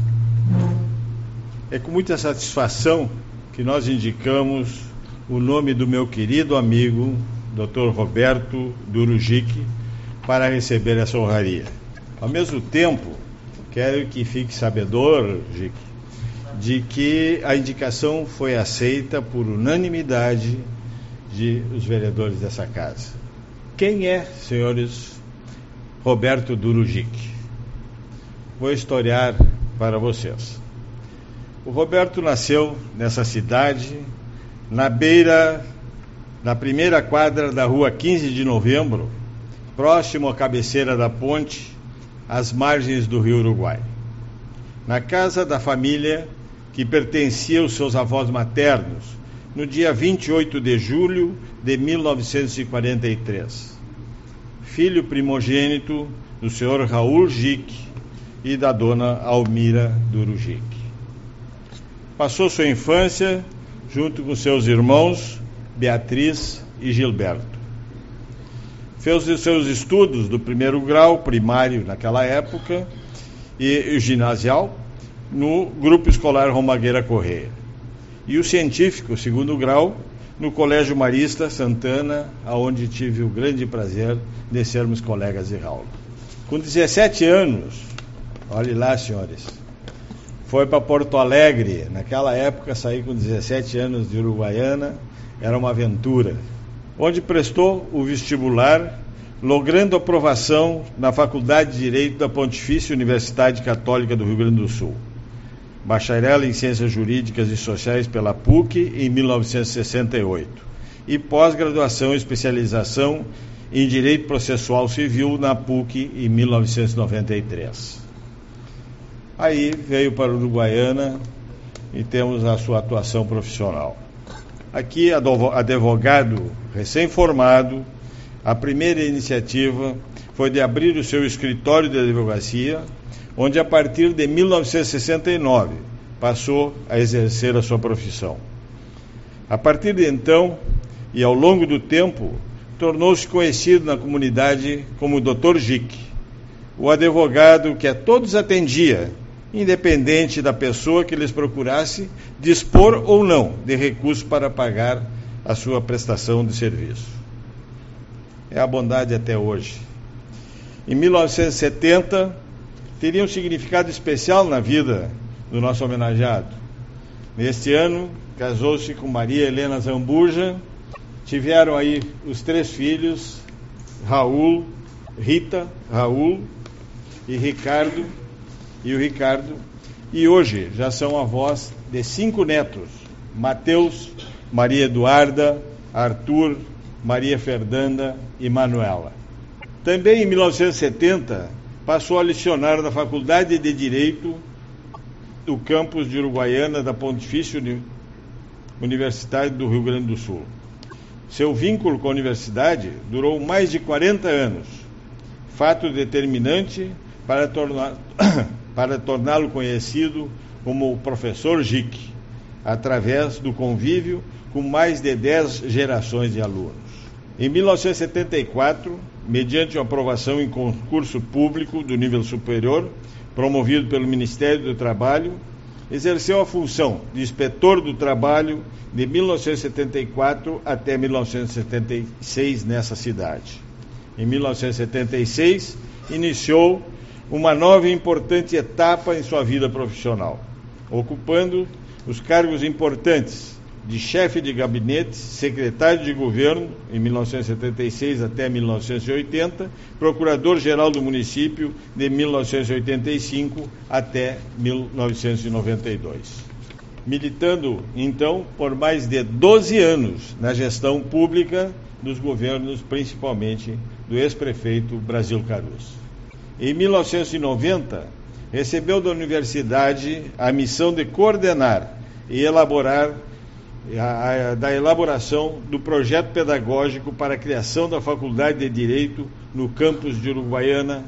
é com muita satisfação que nós indicamos o nome do meu querido amigo, Dr. Roberto Durugic, para receber essa honraria. Ao mesmo tempo, quero que fique sabedor, Gic, de que a indicação foi aceita por unanimidade dos vereadores dessa casa. Quem é, senhores, Roberto Durugic? Vou historiar para vocês. O Roberto nasceu nessa cidade, na beira da primeira quadra da rua 15 de Novembro, próximo à cabeceira da ponte, às margens do Rio Uruguai. Na casa da família que pertencia aos seus avós maternos, no dia 28 de julho de 1943. Filho primogênito do senhor Raul Gic e da dona Almira Durugic. Passou sua infância junto com seus irmãos Beatriz e Gilberto. Fez os seus estudos do primeiro grau, primário naquela época, e ginasial, no Grupo Escolar Romagueira Correia. E o científico, segundo grau, no Colégio Marista Santana, aonde tive o grande prazer de sermos colegas de aula. Com 17 anos, olhe lá, senhores, foi para Porto Alegre. Naquela época, saí com 17 anos de Uruguaiana, era uma aventura. Onde prestou o vestibular, logrando aprovação na Faculdade de Direito da Pontifícia Universidade Católica do Rio Grande do Sul. Bacharel em Ciências Jurídicas e Sociais pela PUC em 1968 e pós-graduação e especialização em Direito Processual Civil na PUC em 1993. Aí veio para Uruguaiana e temos a sua atuação profissional. Aqui, advogado recém-formado, a primeira iniciativa foi de abrir o seu escritório de advocacia, onde a partir de 1969 passou a exercer a sua profissão. A partir de então, e ao longo do tempo, tornou-se conhecido na comunidade como Dr. Gic, o advogado que a todos atendia, independente da pessoa que lhes procurasse dispor ou não de recursos para pagar a sua prestação de serviço. É a bondade até hoje. Em 1970, teria um significado especial na vida do nosso homenageado. Neste ano, casou-se com Maria Helena Zambuja, tiveram aí os 3 filhos, Raul, Rita, Raul e Ricardo, e hoje já são avós de 5 netos, Mateus, Maria Eduarda, Arthur, Maria Fernanda e Manuela. Também em 1970, passou a lecionar na Faculdade de Direito do campus de Uruguaiana da Pontifícia Universidade do Rio Grande do Sul. Seu vínculo com a universidade durou mais de 40 anos, fato determinante para torná-lo conhecido como o professor Gic, através do convívio com mais de 10 gerações de alunos. Em 1974, mediante uma aprovação em concurso público do nível superior, promovido pelo Ministério do Trabalho, exerceu a função de inspetor do trabalho de 1974 até 1976 nessa cidade. Em 1976, iniciou uma nova e importante etapa em sua vida profissional, ocupando os cargos importantes de chefe de gabinete, secretário de governo, em 1976 até 1980, procurador-geral do município, de 1985 até 1992. Militando, então, por mais de 12 anos na gestão pública dos governos, principalmente do ex-prefeito Brasil Caruso. Em 1990, recebeu da universidade a missão de coordenar e elaborar da elaboração do projeto pedagógico para a criação da Faculdade de Direito no campus de Uruguaiana,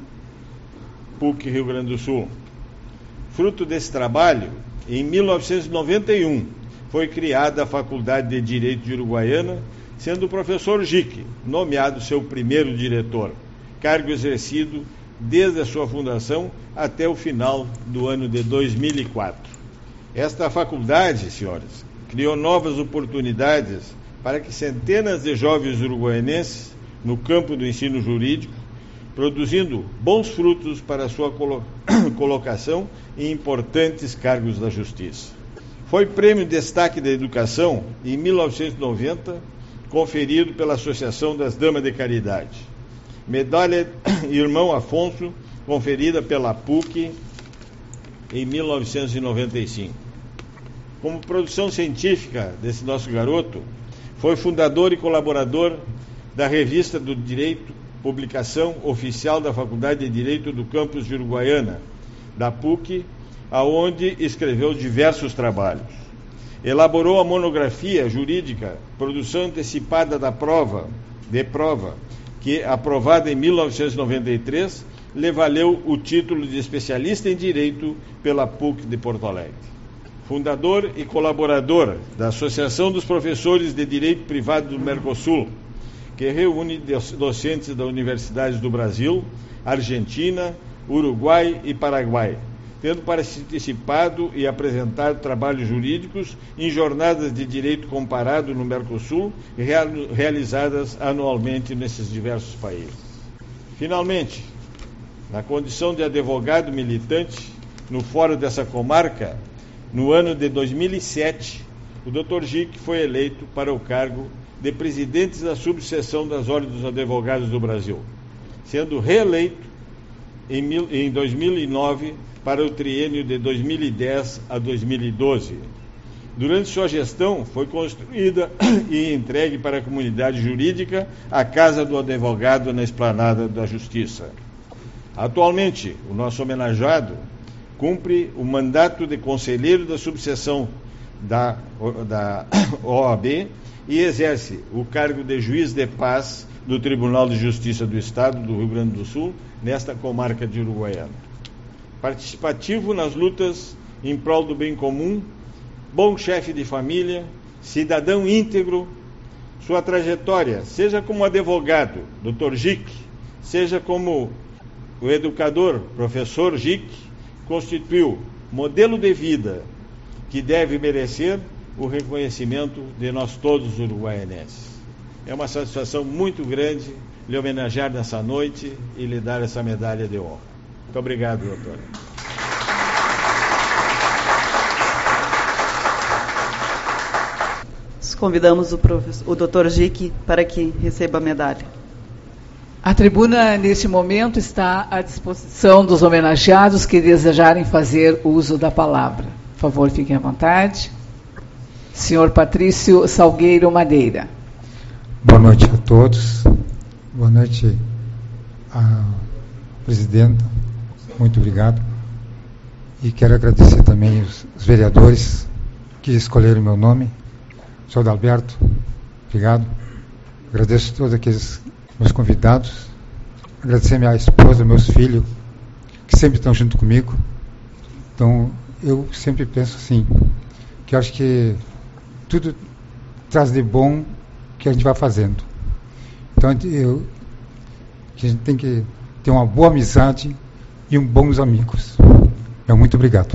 PUC Rio Grande do Sul. Fruto desse trabalho, em 1991, foi criada a Faculdade de Direito de Uruguaiana, sendo o professor Gic nomeado seu primeiro diretor, cargo exercido desde a sua fundação até o final do ano de 2004. Esta faculdade, senhores, criou novas oportunidades para que centenas de jovens uruguaianenses, no campo do ensino jurídico, produzindo bons frutos para a sua colocação em importantes cargos da justiça. Foi prêmio Destaque da Educação, em 1990, conferido pela Associação das Damas de Caridade. Medalha Irmão Afonso, conferida pela PUC em 1995. como produção científica desse nosso garoto, foi fundador e colaborador da Revista do Direito, publicação oficial da Faculdade de Direito do campus de Uruguaiana, da PUC, aonde escreveu diversos trabalhos. Elaborou a monografia jurídica Produção Antecipada de Prova, que, aprovada em 1993, lhe valeu o título de especialista em Direito pela PUC de Porto Alegre. Fundador e colaborador da Associação dos Professores de Direito Privado do Mercosul, que reúne docentes da Universidades do Brasil, Argentina, Uruguai e Paraguai, tendo participado e apresentado trabalhos jurídicos em jornadas de direito comparado no Mercosul, realizadas anualmente nesses diversos países. Finalmente, na condição de advogado militante no fórum dessa comarca, no ano de 2007, o Dr. Gic foi eleito para o cargo de presidente da subseção das Ordens dos Advogados do Brasil, sendo reeleito em 2009 para o triênio de 2010 a 2012. Durante sua gestão, foi construída e entregue para a comunidade jurídica a Casa do Advogado na Esplanada da Justiça. Atualmente, o nosso homenageado cumpre o mandato de conselheiro da subseção da OAB e exerce o cargo de juiz de paz do Tribunal de Justiça do Estado do Rio Grande do Sul, nesta comarca de Uruguaiana. Participativo nas lutas em prol do bem comum, bom chefe de família, cidadão íntegro, sua trajetória, seja como advogado, Dr. Gic, seja como o educador, professor Gic, constituiu modelo de vida que deve merecer o reconhecimento de nós todos uruguaianenses. É uma satisfação muito grande lhe homenagear nessa noite e lhe dar essa medalha de honra. Muito obrigado, doutor. Convidamos o Dr. Gic para que receba a medalha. A tribuna, neste momento, está à disposição dos homenageados que desejarem fazer uso da palavra. Por favor, fiquem à vontade. Senhor Patrício Salgueiro Madeira. Boa noite a todos. Boa noite à presidenta. Muito obrigado. E quero agradecer também os vereadores que escolheram meu nome. Sr. Adalberto, obrigado. Agradeço a todos aqueles meus convidados. Agradecer a minha esposa, meus filhos, que sempre estão junto comigo. Então, eu sempre penso assim, que eu acho que tudo traz de bom que a gente vai fazendo. Então, que a gente tem que ter uma boa amizade e bons amigos. Muito obrigado.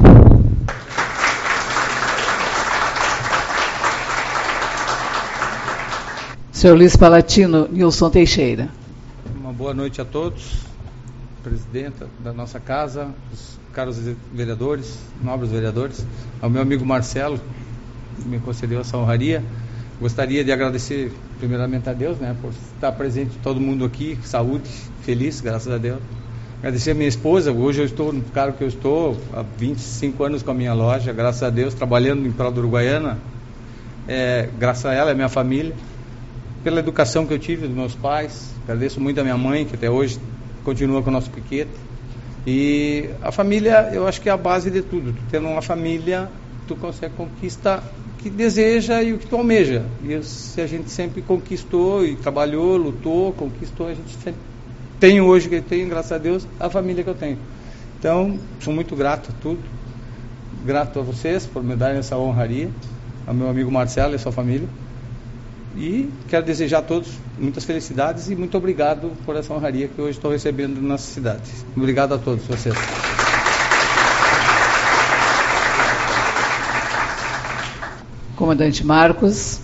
Senhor Luiz Palatino, Nilson Teixeira. Uma boa noite a todos, presidenta da nossa casa, os caros vereadores, nobres vereadores, ao meu amigo Marcelo, que me concedeu essa honraria. Gostaria de agradecer primeiramente a Deus, né, por estar presente todo mundo aqui, saúde, feliz, graças a Deus. Agradecer a minha esposa, hoje eu estou no cargo que eu estou, há 25 anos com a minha loja, graças a Deus, trabalhando em prol da Uruguaiana, graças a ela, a minha família, pela educação que eu tive dos meus pais, agradeço muito a minha mãe, que até hoje continua com o nosso piquete, e a família, eu acho que é a base de tudo. Tu tendo uma família, tu consegue conquistar o que deseja e o que tu almeja, e se a gente sempre conquistou e trabalhou, lutou, conquistou, a gente sempre tem hoje que eu tenho, graças a Deus, a família que eu tenho. Então, sou muito grato a tudo, grato a vocês por me darem essa honraria, ao meu amigo Marcelo e a sua família. E quero desejar a todos muitas felicidades e muito obrigado por essa honraria que hoje estou recebendo na nossa cidade. Obrigado a todos vocês. Comandante Marcos.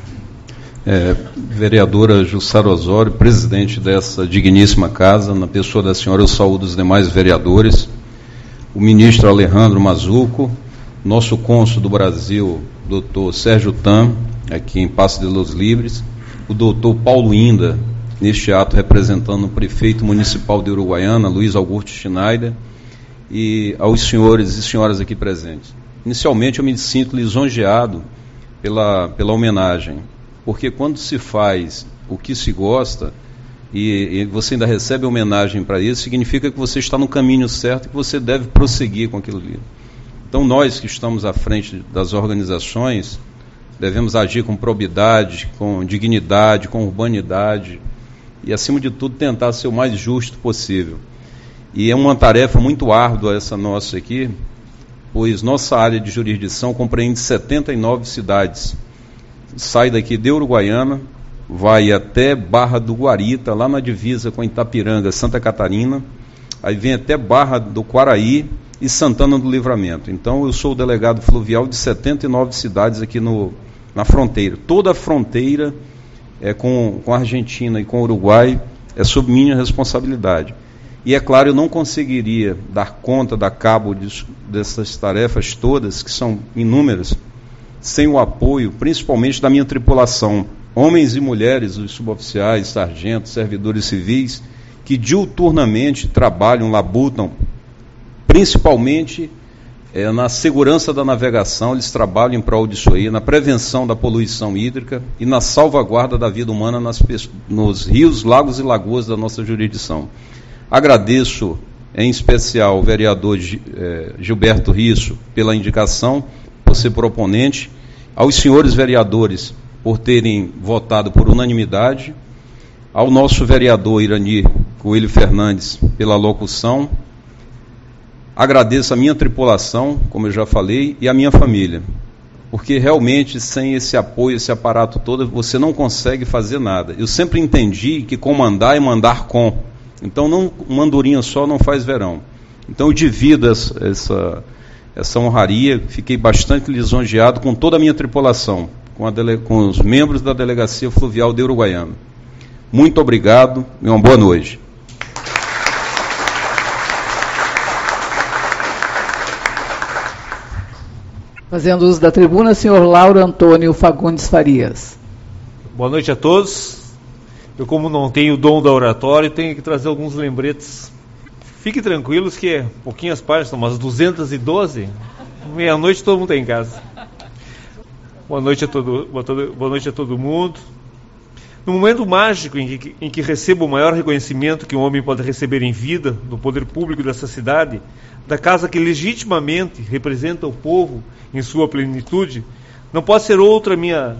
Vereadora Jussara Osório, presidente dessa digníssima casa, na pessoa da senhora, eu saúdo os demais vereadores, o ministro Alejandro Mazuco, nosso cônsul do Brasil, doutor Sérgio Tam, aqui em Passo de los Libres, o doutor Paulo Inda, neste ato representando o prefeito municipal de Uruguaiana, Luiz Augusto Schneider, e aos senhores e senhoras aqui presentes. Inicialmente, eu me sinto lisonjeado pela homenagem, porque quando se faz o que se gosta e você ainda recebe homenagem para isso, significa que você está no caminho certo e que você deve prosseguir com aquilo ali. Então, nós que estamos à frente das organizações, devemos agir com probidade, com dignidade, com urbanidade e, acima de tudo, tentar ser o mais justo possível. E é uma tarefa muito árdua essa nossa aqui, pois nossa área de jurisdição compreende 79 cidades. Sai daqui de Uruguaiana, vai até Barra do Guarita, lá na divisa com Itapiranga, Santa Catarina, aí vem até Barra do Quaraí e Santana do Livramento. Então, eu sou o delegado fluvial de 79 cidades aqui na fronteira. Toda a fronteira com a Argentina e com o Uruguai é sob minha responsabilidade. E, é claro, eu não conseguiria dar conta, dar cabo dessas tarefas todas, que são inúmeras, sem o apoio, principalmente da minha tripulação, homens e mulheres, os suboficiais, sargentos, servidores civis, que diuturnamente trabalham, labutam, principalmente na segurança da navegação. Eles trabalham em prol disso aí, na prevenção da poluição hídrica e na salvaguarda da vida humana nos rios, lagos e lagoas da nossa jurisdição. Agradeço, em especial, ao vereador Gilberto Risso pela indicação, por ser proponente, aos senhores vereadores por terem votado por unanimidade, ao nosso vereador Irani Coelho Fernandes pela locução. Agradeço a minha tripulação, como eu já falei, e a minha família, porque realmente sem esse apoio, esse aparato todo, você não consegue fazer nada. Eu sempre entendi que comandar é mandar com. Então, uma andorinha só não faz verão. Então, eu divido essa honraria, fiquei bastante lisonjeado com toda a minha tripulação, com os membros da Delegacia Fluvial de Uruguaiana. Muito obrigado e uma boa noite. Fazendo uso da tribuna, senhor Lauro Antônio Fagundes Farias. Boa noite a todos. Eu, como não tenho o dom da oratória, tenho que trazer alguns lembretes. Fiquem tranquilos que pouquinhas páginas, são umas 212. Meia-noite todo mundo está em casa. Boa noite a todo mundo. No momento mágico em que recebo o maior reconhecimento que um homem pode receber em vida, do poder público dessa cidade, da casa que legitimamente representa o povo em sua plenitude, não pode ser outra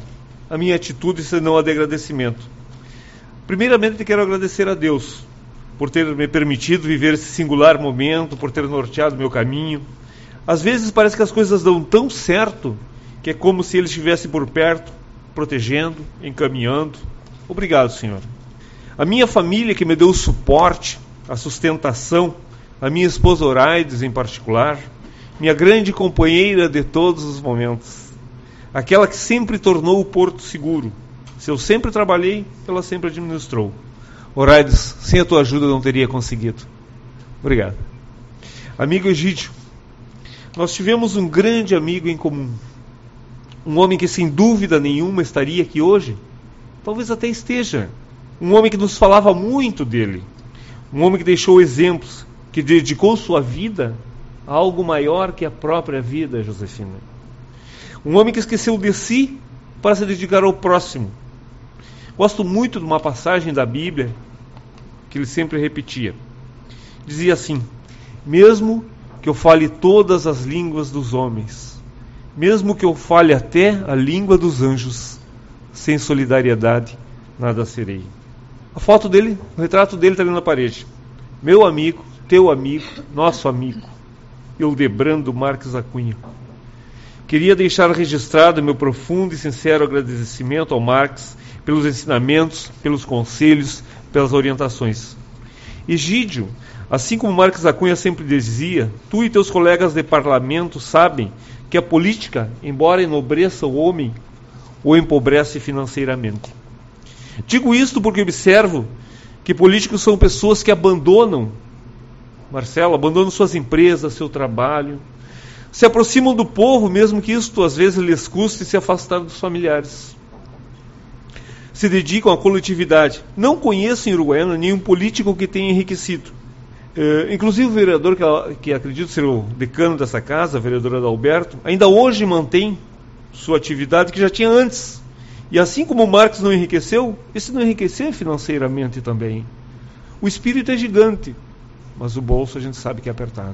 a minha atitude senão a de agradecimento. Primeiramente, quero agradecer a Deus por ter me permitido viver esse singular momento, por ter norteado meu caminho. Às vezes parece que as coisas dão tão certo que é como se Ele estivesse por perto, protegendo, encaminhando. Obrigado, Senhor. A minha família que me deu o suporte, a sustentação, a minha esposa Oraides em particular, minha grande companheira de todos os momentos, aquela que sempre tornou o porto seguro. Se eu sempre trabalhei, ela sempre administrou. Oraides, sem a tua ajuda eu não teria conseguido. Obrigado. Amigo Egídio, nós tivemos um grande amigo em comum. Um homem que sem dúvida nenhuma estaria aqui hoje. Talvez até esteja. Um homem que nos falava muito dele. Um homem que deixou exemplos, que dedicou sua vida a algo maior que a própria vida, Josefina. Um homem que esqueceu de si para se dedicar ao próximo. Gosto muito de uma passagem da Bíblia que ele sempre repetia. Dizia assim: mesmo que eu fale todas as línguas dos homens, mesmo que eu fale até a língua dos anjos, sem solidariedade nada serei. A foto dele, o retrato dele está ali na parede. Meu amigo, teu amigo, nosso amigo, Hildebrando Marques da Cunha. Queria deixar registrado meu profundo e sincero agradecimento ao Marques pelos ensinamentos, pelos conselhos, pelas orientações. Egídio, assim como Marques da Cunha sempre dizia, tu e teus colegas de parlamento sabem que a política, embora enobreça o homem, o empobrece financeiramente. Digo isto porque observo que políticos são pessoas que abandonam, Marcelo, abandonam suas empresas, seu trabalho, se aproximam do povo, mesmo que isto às vezes lhes custe se afastar dos familiares. Se dedicam à coletividade. Não conheço em Uruguaiana nenhum político que tenha enriquecido. Inclusive o vereador, que acredito ser o decano dessa casa, a vereadora Adalberto, ainda hoje mantém sua atividade que já tinha antes. E assim como o Marcos não enriqueceu, esse não enriqueceu financeiramente também. O espírito é gigante, mas o bolso a gente sabe que é apertado.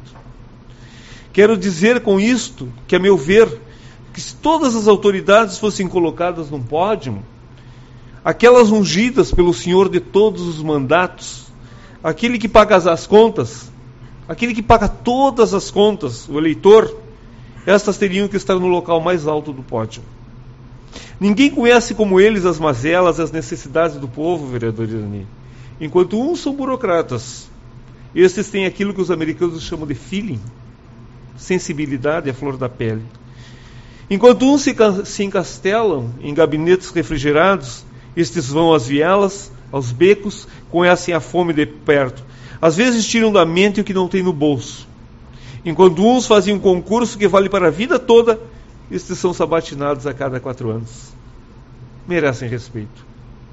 Quero dizer com isto que, a meu ver, que se todas as autoridades fossem colocadas num pódio, aquelas ungidas pelo Senhor de todos os mandatos, aquele que paga as contas, aquele que paga todas as contas, o eleitor, estas teriam que estar no local mais alto do pódio. Ninguém conhece como eles as mazelas, as necessidades do povo, vereador Irani. Enquanto uns são burocratas, estes têm aquilo que os americanos chamam de feeling, sensibilidade à flor da pele. Enquanto uns se encastelam em gabinetes refrigerados, estes vão às vielas, aos becos, conhecem a fome de perto. Às vezes tiram da mente o que não tem no bolso. Enquanto uns fazem um concurso que vale para a vida toda, estes são sabatinados a cada 4 anos. Merecem respeito.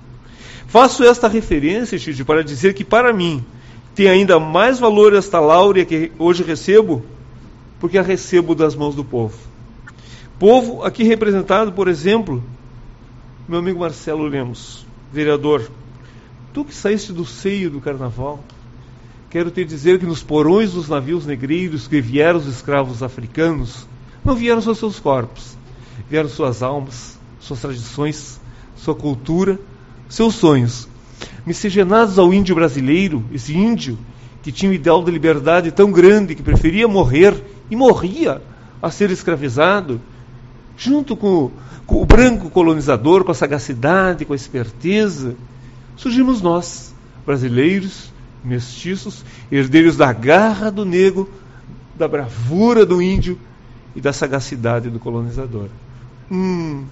Faço esta referência, Chide, para dizer que para mim tem ainda mais valor esta láurea que hoje recebo, porque a recebo das mãos do povo. Povo aqui representado, por exemplo, meu amigo Marcelo Lemos, vereador. Tu que saíste do seio do carnaval, quero te dizer que nos porões dos navios negreiros que vieram os escravos africanos, não vieram só seus corpos, vieram suas almas, suas tradições, sua cultura, seus sonhos. Miscigenados ao índio brasileiro, esse índio que tinha um ideal de liberdade tão grande que preferia morrer, e morria, a ser escravizado, junto com o branco colonizador, com a sagacidade, com a esperteza, surgimos nós, brasileiros, mestiços, herdeiros da garra do negro, da bravura do índio e da sagacidade do colonizador. Um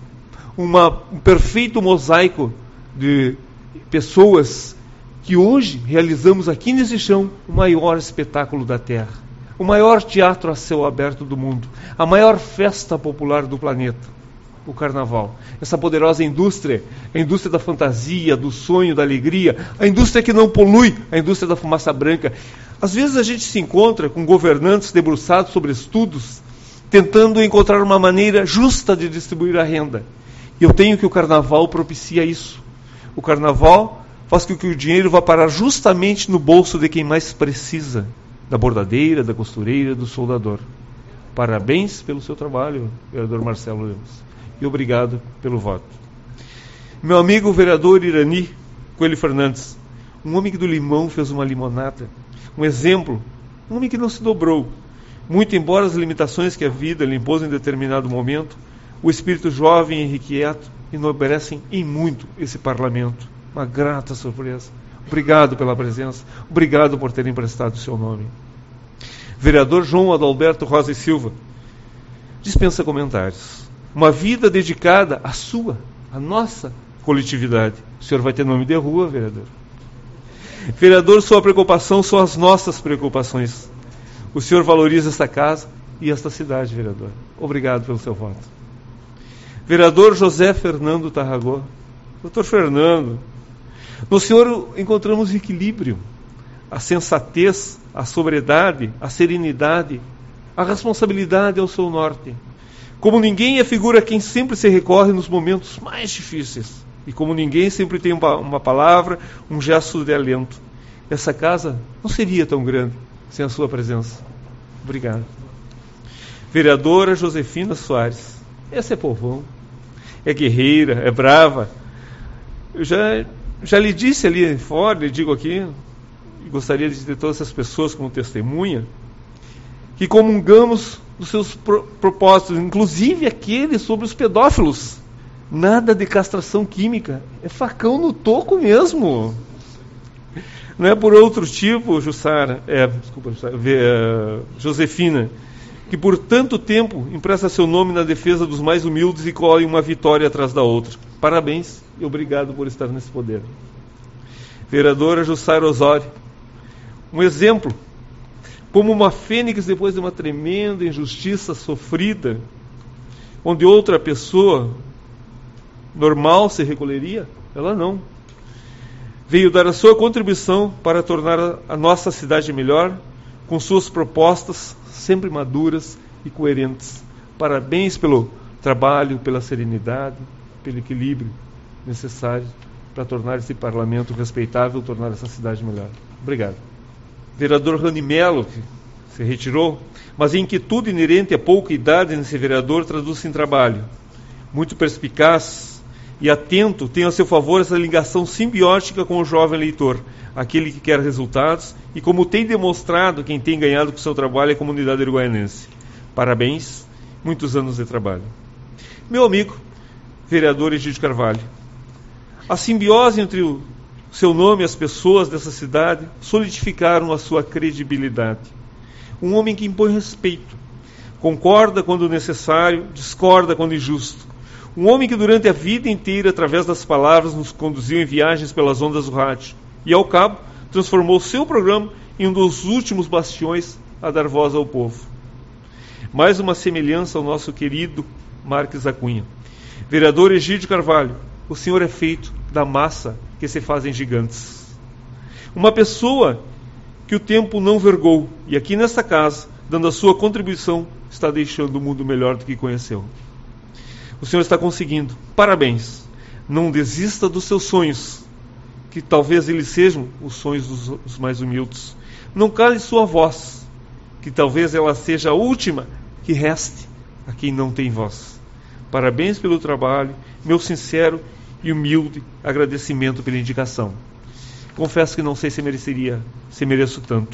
perfeito mosaico de pessoas que hoje realizamos aqui nesse chão o maior espetáculo da Terra, o maior teatro a céu aberto do mundo, a maior festa popular do planeta. O carnaval, essa poderosa indústria, a indústria da fantasia, do sonho, da alegria, a indústria que não polui, a indústria da fumaça branca. Às vezes a gente se encontra com governantes debruçados sobre estudos, tentando encontrar uma maneira justa de distribuir a renda. E eu tenho que o carnaval propicia isso. O carnaval faz com que o dinheiro vá parar justamente no bolso de quem mais precisa, da bordadeira, da costureira, do soldador. Parabéns pelo seu trabalho, vereador Marcelo Lemos. E obrigado pelo voto. Meu amigo vereador Irani Coelho Fernandes, um homem que do limão fez uma limonada, um exemplo, um homem que não se dobrou, muito embora as limitações que a vida lhe impôs em determinado momento, o espírito jovem e irrequieto enobrecem em muito esse parlamento. Uma grata surpresa. Obrigado pela presença, obrigado por ter emprestado o seu nome. Vereador João Adalberto Rosa e Silva, dispensa comentários. Uma vida dedicada à nossa coletividade. O senhor vai ter nome de rua, vereador. Vereador, sua preocupação são as nossas preocupações. O senhor valoriza esta casa e esta cidade, vereador. Obrigado pelo seu voto. Vereador José Fernando Tarragó. Doutor Fernando, no senhor encontramos equilíbrio, a sensatez, a sobriedade, a serenidade, a responsabilidade ao seu norte. Como ninguém é figura a quem sempre se recorre nos momentos mais difíceis. E como ninguém sempre tem uma palavra, um gesto de alento. Essa casa não seria tão grande sem a sua presença. Obrigado. Vereadora Josefina Soares. Essa é povão. É guerreira, é brava. Eu já lhe disse ali fora, lhe digo aqui, e gostaria de ter todas essas pessoas como testemunha, que comungamos dos seus propósitos, inclusive aquele sobre os pedófilos. Nada de castração química, é facão no toco mesmo. Não é por outro tipo, Josefina, que por tanto tempo empresta seu nome na defesa dos mais humildes e colhe uma vitória atrás da outra. Parabéns e obrigado por estar nesse poder. Vereadora Jussara Osório, um exemplo, como uma fênix depois de uma tremenda injustiça sofrida, onde outra pessoa normal se recolheria, ela não. veio dar a sua contribuição para tornar a nossa cidade melhor, com suas propostas sempre maduras e coerentes. Parabéns pelo trabalho, pela serenidade, pelo equilíbrio necessário para tornar esse parlamento respeitável, tornar essa cidade melhor. Obrigado. Vereador Rony Melo, que se retirou, mas a inquietude inerente à pouca idade nesse vereador traduz-se em trabalho. Muito perspicaz e atento, tem a seu favor essa ligação simbiótica com o jovem eleitor, aquele que quer resultados, e como tem demonstrado quem tem ganhado com o seu trabalho é a comunidade uruguaianense. Parabéns, muitos anos de trabalho. Meu amigo, vereador Egídio Carvalho, a simbiose entre o seu nome e as pessoas dessa cidade solidificaram a sua credibilidade. Um homem que impõe respeito, concorda quando necessário, discorda quando injusto. Um homem que durante a vida inteira, através das palavras, nos conduziu em viagens pelas ondas do rádio. E, ao cabo, transformou seu programa em um dos últimos bastiões a dar voz ao povo. Mais uma semelhança ao nosso querido Marques da Cunha. Vereador Egídio Carvalho, o senhor é feito da massa que se fazem gigantes. Uma pessoa que o tempo não vergou, e aqui nesta casa, dando a sua contribuição, está deixando o mundo melhor do que conheceu. O senhor está conseguindo. Parabéns. Não desista dos seus sonhos, que talvez eles sejam os sonhos dos mais humildes. Não cale sua voz, que talvez ela seja a última que reste a quem não tem voz. Parabéns pelo trabalho, meu sincero e humilde agradecimento pela indicação. Confesso que não sei se mereço tanto.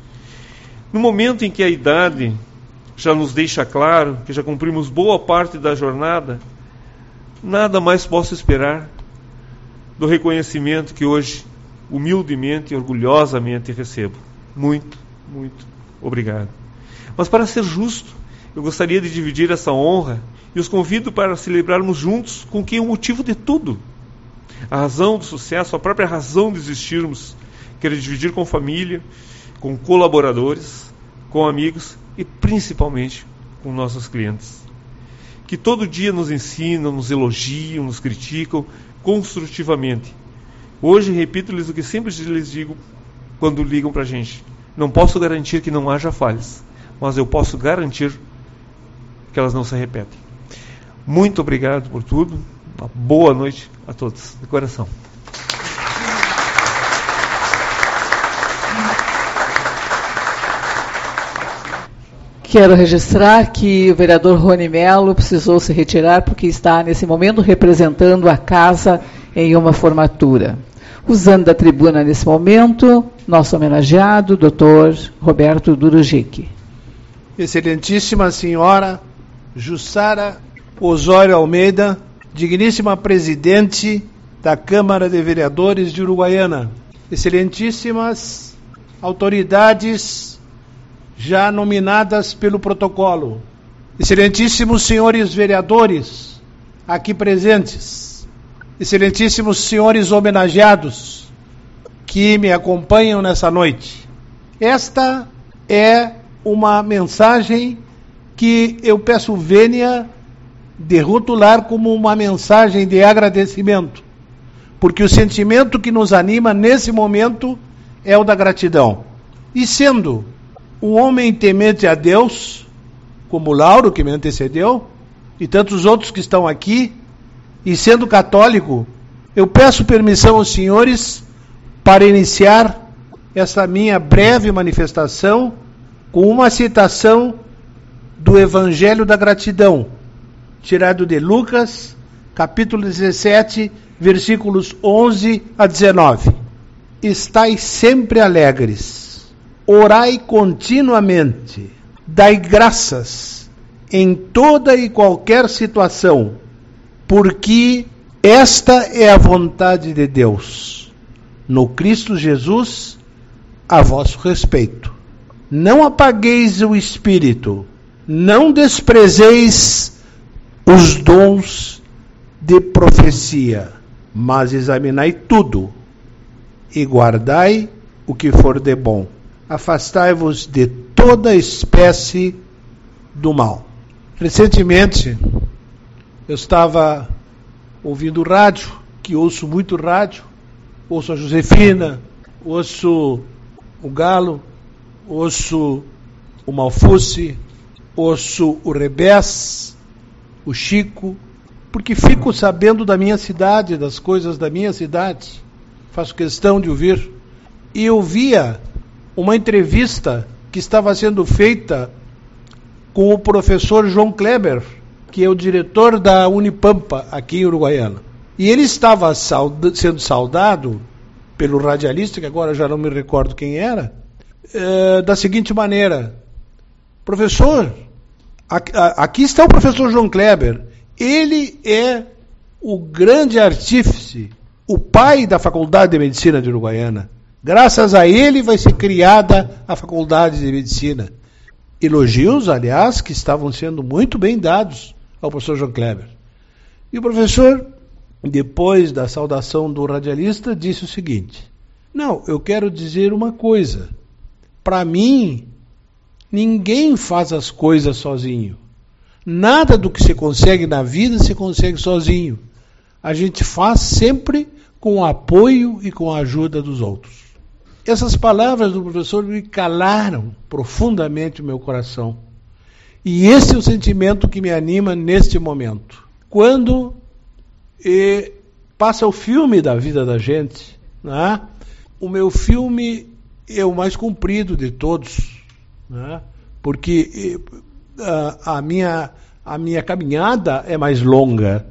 No momento em que a idade já nos deixa claro que já cumprimos boa parte da jornada, nada mais posso esperar do reconhecimento que hoje, humildemente e orgulhosamente, recebo. Muito, muito obrigado. Mas para ser justo, eu gostaria de dividir essa honra e os convido para celebrarmos juntos com quem é o motivo de tudo. A razão do sucesso, a própria razão de existirmos. Quero dividir com família, com colaboradores, com amigos e principalmente com nossos clientes. Que todo dia nos ensinam, nos elogiam, nos criticam construtivamente. Hoje repito-lhes o que sempre lhes digo quando ligam para a gente. Não posso garantir que não haja falhas, mas eu posso garantir que elas não se repetem. Muito obrigado por tudo. Uma boa noite a todos, de coração. Quero registrar que o vereador Rony Melo precisou se retirar porque está, nesse momento, representando a casa em uma formatura. Usando da tribuna, nesse momento, nosso homenageado, doutor Roberto Durugic. Excelentíssima senhora Jussara Osório Almeida, digníssima presidente da Câmara de Vereadores de Uruguaiana, excelentíssimas autoridades já nominadas pelo protocolo, excelentíssimos senhores vereadores aqui presentes, excelentíssimos senhores homenageados que me acompanham nessa noite. Esta é uma mensagem que eu peço vênia de rotular como uma mensagem de agradecimento, porque o sentimento que nos anima nesse momento é o da gratidão. E sendo um homem temente a Deus, como Lauro, que me antecedeu, e tantos outros que estão aqui, e sendo católico, eu peço permissão aos senhores para iniciar essa minha breve manifestação com uma citação do Evangelho da Gratidão, tirado de Lucas, capítulo 17, versículos 11 a 19. Estai sempre alegres, orai continuamente, dai graças em toda e qualquer situação, porque esta é a vontade de Deus, no Cristo Jesus, a vosso respeito. Não apagueis o espírito, não desprezeis os dons de profecia, mas examinai tudo e guardai o que for de bom. Afastai-vos de toda espécie do mal. Recentemente, eu estava ouvindo rádio, que ouço muito rádio, ouço a Josefina, ouço o Galo, ouço o Malfucci, ouço o Rebés, o Chico, porque fico sabendo da minha cidade, das coisas da minha cidade. Faço questão de ouvir. E eu via uma entrevista que estava sendo feita com o professor João Kleber, que é o diretor da Unipampa, aqui em Uruguaiana. E ele estava sendo saudado pelo radialista, que agora já não me recordo quem era, da seguinte maneira: professor, aqui está o professor João Kleber, ele é o grande artífice, o pai da Faculdade de Medicina de Uruguaiana. Graças a ele vai ser criada a Faculdade de Medicina. Elogios, aliás, que estavam sendo muito bem dados ao professor João Kleber. E o professor, depois da saudação do radialista, disse o seguinte: não, eu quero dizer uma coisa. Para mim, ninguém faz as coisas sozinho. Nada do que se consegue na vida se consegue sozinho. A gente faz sempre com o apoio e com a ajuda dos outros. Essas palavras do professor me calaram profundamente o meu coração. E esse é o sentimento que me anima neste momento. Quando passa o filme da vida da gente, né? O meu filme é o mais comprido de todos, né? Porque a minha caminhada é mais longa,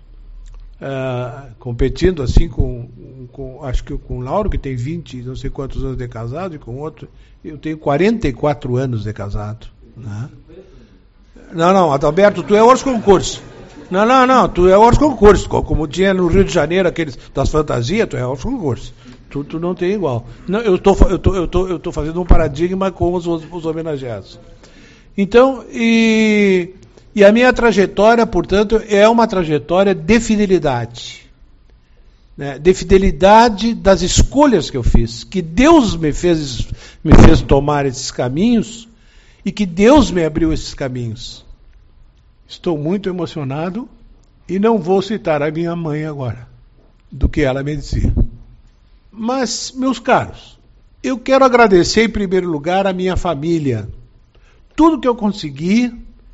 competindo assim acho que com o Lauro, que tem 20, não sei quantos anos de casado, e com outro, eu tenho 44 anos de casado, né? Não, Adalberto, tu é Horus Concurso. Não, tu é Horus Concurso, como tinha no Rio de Janeiro aqueles das fantasias, tu é Horus Concurso. Tu não tem igual. Não, eu tô fazendo um paradigma com os homenageados. Então, e a minha trajetória, portanto, é uma trajetória de fidelidade. Né? De fidelidade das escolhas que eu fiz. Que Deus me fez tomar esses caminhos e que Deus me abriu esses caminhos. Estou muito emocionado e não vou citar a minha mãe agora, do que ela me dizia. Mas, meus caros, eu quero agradecer em primeiro lugar a minha família. Tudo que eu consegui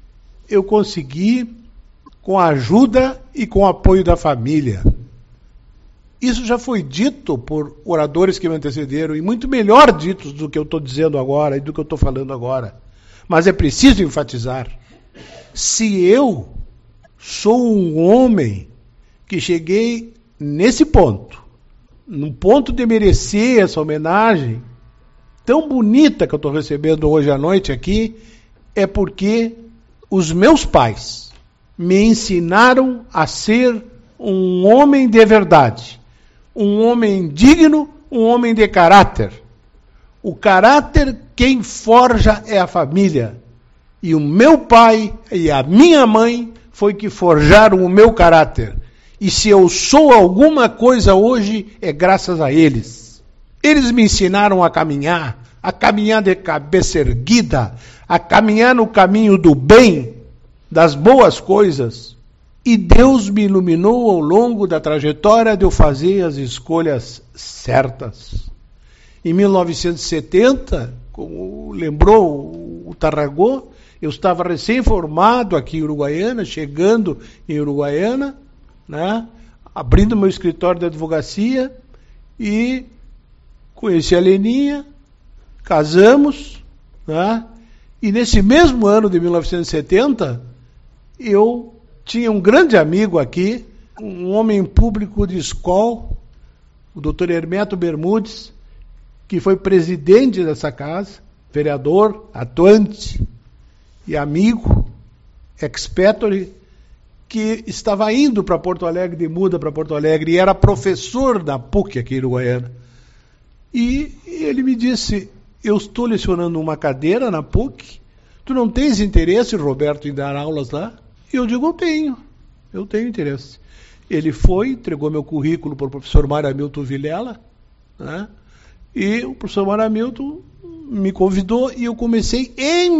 com a ajuda e com o apoio da família. Isso já foi dito por oradores que me antecederam, e muito melhor ditos do que eu estou dizendo agora e do que eu estou falando agora. Mas é preciso enfatizar. Se eu sou um homem que cheguei nesse ponto, no ponto de merecer essa homenagem tão bonita que eu estou recebendo hoje à noite aqui, é porque os meus pais me ensinaram a ser um homem de verdade, um homem digno, um homem de caráter. O caráter, quem forja é a família. E o meu pai e a minha mãe foi que forjaram o meu caráter. E se eu sou alguma coisa hoje, é graças a eles. Eles me ensinaram a caminhar de cabeça erguida, a caminhar no caminho do bem, das boas coisas. E Deus me iluminou ao longo da trajetória de eu fazer as escolhas certas. Em 1970, como lembrou o Tarragó, eu estava recém-formado aqui em Uruguaiana, chegando em Uruguaiana, né, abrindo meu escritório de advocacia, e conheci a Leninha, casamos, né, e nesse mesmo ano de 1970, eu tinha um grande amigo aqui, um homem público de escola, o Dr. Hermeto Bermudes, que foi presidente dessa casa, vereador, atuante e amigo, expetori, que estava indo para Porto Alegre, de muda para Porto Alegre, e era professor da PUC aqui em Uruguaiana. E ele me disse: eu estou lecionando uma cadeira na PUC, tu não tens interesse, Roberto, em dar aulas lá? E eu digo: eu tenho interesse. Ele foi, entregou meu currículo para o professor Mário Hamilton Vilela, né? E o professor Mário Hamilton me convidou e eu comecei em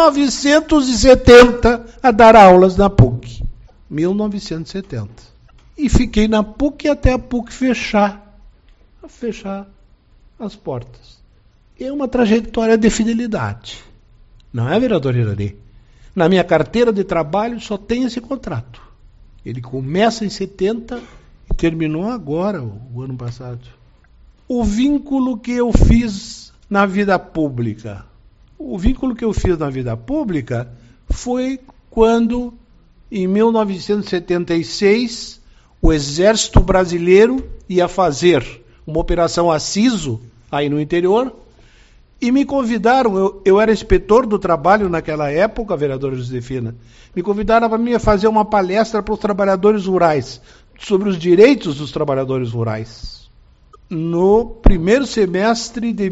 1970 a dar aulas na PUC. 1970. E fiquei na PUC até a PUC fechar. a fechar as portas. É uma trajetória de fidelidade. Não é, vereador Irani? Na minha carteira de trabalho só tem esse contrato. Ele começa em 70 e terminou agora, o ano passado. O vínculo que eu fiz na vida pública. O vínculo que eu fiz na vida pública foi quando, em 1976, o Exército Brasileiro ia fazer uma operação Aciso, aí no interior, e me convidaram, eu era inspetor do trabalho naquela época, vereadora Josefina, me convidaram para mim fazer uma palestra para os trabalhadores rurais, sobre os direitos dos trabalhadores rurais. No primeiro semestre de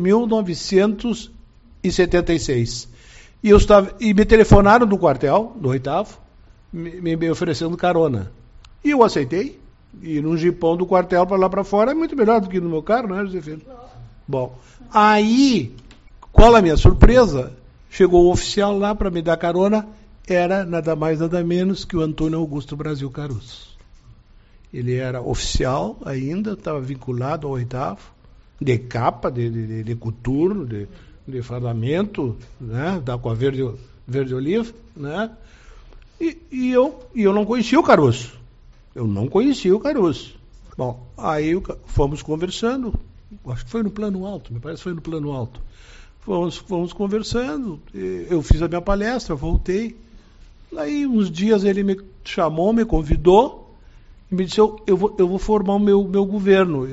1976. E me telefonaram do quartel, do 8º, me oferecendo carona. E eu aceitei. E num jipão do quartel para lá para fora é muito melhor do que no meu carro, não é, Josefina? Bom, aí, qual a minha surpresa? Chegou o oficial lá para me dar carona, era nada mais nada menos que o Antônio Augusto Brasil Caruso. Ele era oficial ainda, estava vinculado ao 8º, de capa, de coturno, de fardamento, né, da com a verde oliva, né? E eu não conhecia o Caruso. Eu não conhecia o Caruso. Bom, aí fomos conversando, acho que foi no plano alto, me parece que foi no plano alto. Fomos conversando, eu fiz a minha palestra, voltei. Aí uns dias ele me chamou, me convidou, e me disse, eu vou formar o meu governo.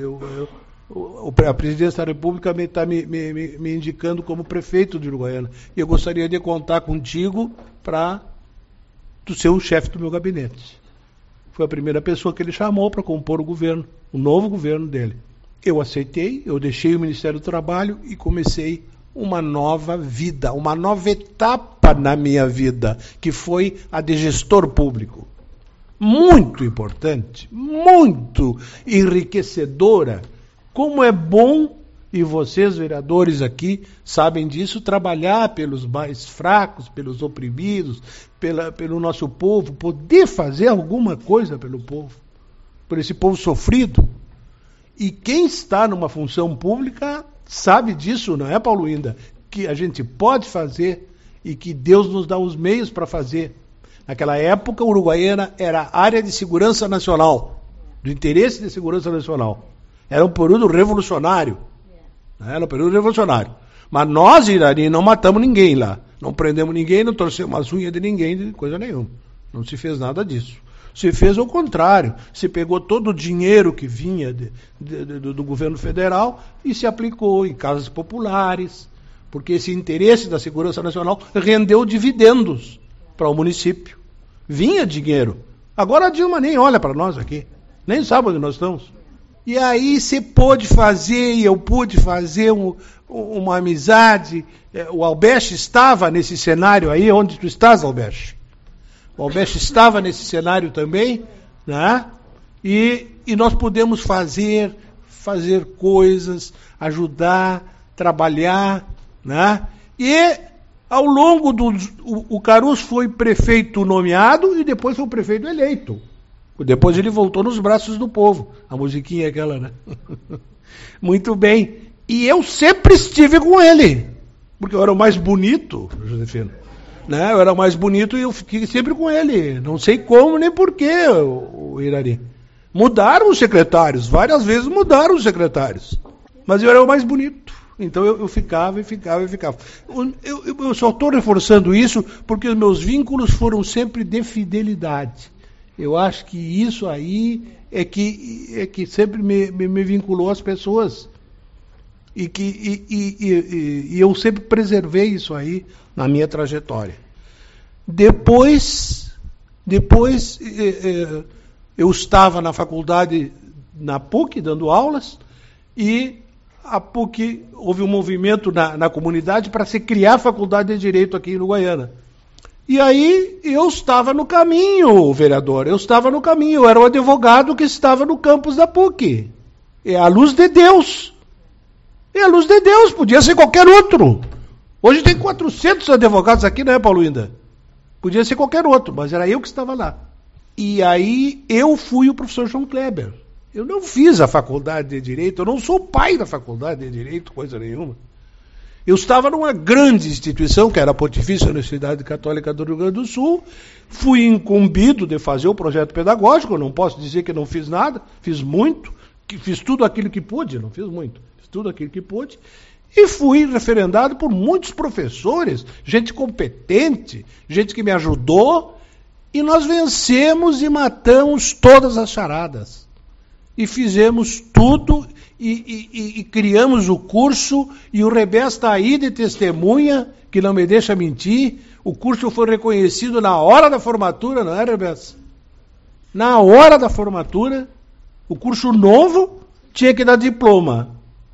A presidência da República está me indicando como prefeito de Uruguaiana. E eu gostaria de contar contigo para tu ser o chefe do meu gabinete. Foi a primeira pessoa que ele chamou para compor o governo, o novo governo dele. Eu aceitei, eu deixei o Ministério do Trabalho e comecei uma nova vida, uma nova etapa na minha vida, que foi a de gestor público. Muito importante, muito enriquecedora. Como é bom, e vocês, vereadores aqui, sabem disso, trabalhar pelos mais fracos, pelos oprimidos, pelo nosso povo, poder fazer alguma coisa pelo povo, por esse povo sofrido. E quem está numa função pública sabe disso, não é, Paulo Inda? Que a gente pode fazer e que Deus nos dá os meios para fazer. Naquela época, Uruguaiana era área de segurança nacional, do interesse de segurança nacional. Era um período revolucionário. Era um período revolucionário. Mas nós, Irani, não matamos ninguém lá. Não prendemos ninguém, não torcemos as unhas de ninguém, de coisa nenhuma. Não se fez nada disso. Se fez o contrário. Se pegou todo o dinheiro que vinha do governo federal e se aplicou em casas populares, porque esse interesse da segurança nacional rendeu dividendos para o município. Vinha dinheiro. Agora a Dilma nem olha para nós aqui. Nem sabe onde nós estamos. E aí você pôde fazer, e eu pude fazer uma amizade. O Albeste estava nesse cenário aí, onde tu estás, Albeste? O Albeste estava nesse cenário também, né? E nós pudemos fazer coisas, ajudar, trabalhar, né? E ao longo o Caruso foi prefeito nomeado e depois foi o prefeito eleito. Depois ele voltou nos braços do povo. A musiquinha é aquela, né? Muito bem. E eu sempre estive com ele. Porque eu era o mais bonito, Josefina. Né? Eu era o mais bonito e eu fiquei sempre com ele. Não sei como nem porquê, o Irani. Mudaram os secretários. Várias vezes mudaram os secretários. Mas eu era o mais bonito. Então eu ficava. Eu só estou reforçando isso porque os meus vínculos foram sempre de fidelidade. Eu acho que isso aí é que sempre me vinculou às pessoas. E eu sempre preservei isso aí na minha trajetória. Depois eu estava na faculdade, na PUC, dando aulas, e a PUC, houve um movimento na comunidade para se criar a faculdade de Direito aqui em Uruguaiana. E aí eu estava no caminho, vereador, eu era o advogado que estava no campus da PUC. É a luz de Deus. É a luz de Deus, podia ser qualquer outro. Hoje tem 400 advogados aqui, não é, Paulo Inda? Podia ser qualquer outro, mas era eu que estava lá. E aí eu fui o professor João Kleber. Eu não fiz a faculdade de Direito, eu não sou pai da faculdade de Direito, coisa nenhuma. Eu estava numa grande instituição, que era a Pontifícia Universidade Católica do Rio Grande do Sul, fui incumbido de fazer o projeto pedagógico, eu não posso dizer que não fiz nada, fiz muito, fiz tudo aquilo que pude, não fiz muito, fiz tudo aquilo que pude, e fui referendado por muitos professores, gente competente, gente que me ajudou, e nós vencemos e matamos todas as charadas. E fizemos tudo, e criamos o curso, e o Rebés está aí de testemunha, que não me deixa mentir. O curso foi reconhecido na hora da formatura, não é, Rebés? Na hora da formatura, o curso novo tinha que dar diploma.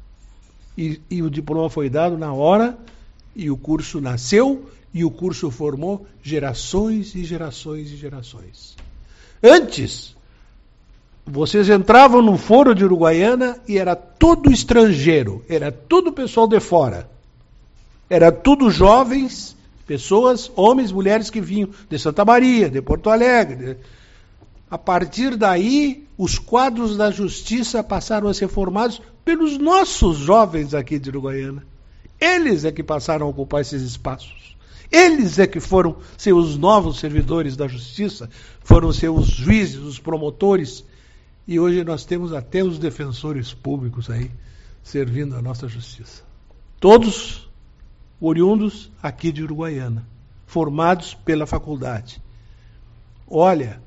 E o diploma foi dado na hora, e o curso nasceu, e o curso formou gerações e gerações e gerações. Antes, vocês entravam no foro de Uruguaiana e era tudo estrangeiro, era tudo pessoal de fora. Era tudo jovens, pessoas, homens, mulheres que vinham de Santa Maria, de Porto Alegre. A partir daí, os quadros da justiça passaram a ser formados pelos nossos jovens aqui de Uruguaiana. Eles é que passaram a ocupar esses espaços. Eles é que foram ser os novos servidores da justiça, foram ser os juízes, os promotores. E hoje nós temos até os defensores públicos aí, servindo a nossa justiça. Todos oriundos aqui de Uruguaiana, formados pela faculdade. Olha,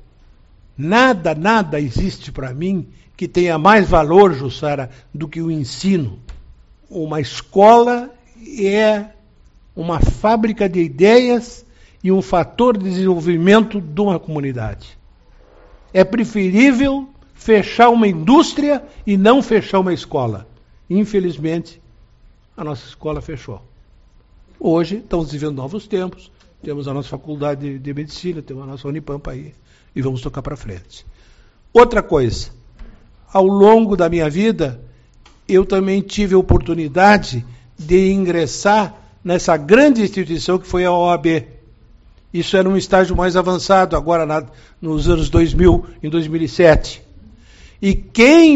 nada existe para mim que tenha mais valor, Jussara, do que o ensino. Uma escola é uma fábrica de ideias e um fator de desenvolvimento de uma comunidade. É preferível fechar uma indústria e não fechar uma escola. Infelizmente, a nossa escola fechou. Hoje, estamos vivendo novos tempos, temos a nossa faculdade de medicina, temos a nossa Unipampa aí, e vamos tocar para frente. Outra coisa, ao longo da minha vida, eu também tive a oportunidade de ingressar nessa grande instituição que foi a OAB. Isso era um estágio mais avançado, agora nos anos 2000, em 2007. E quem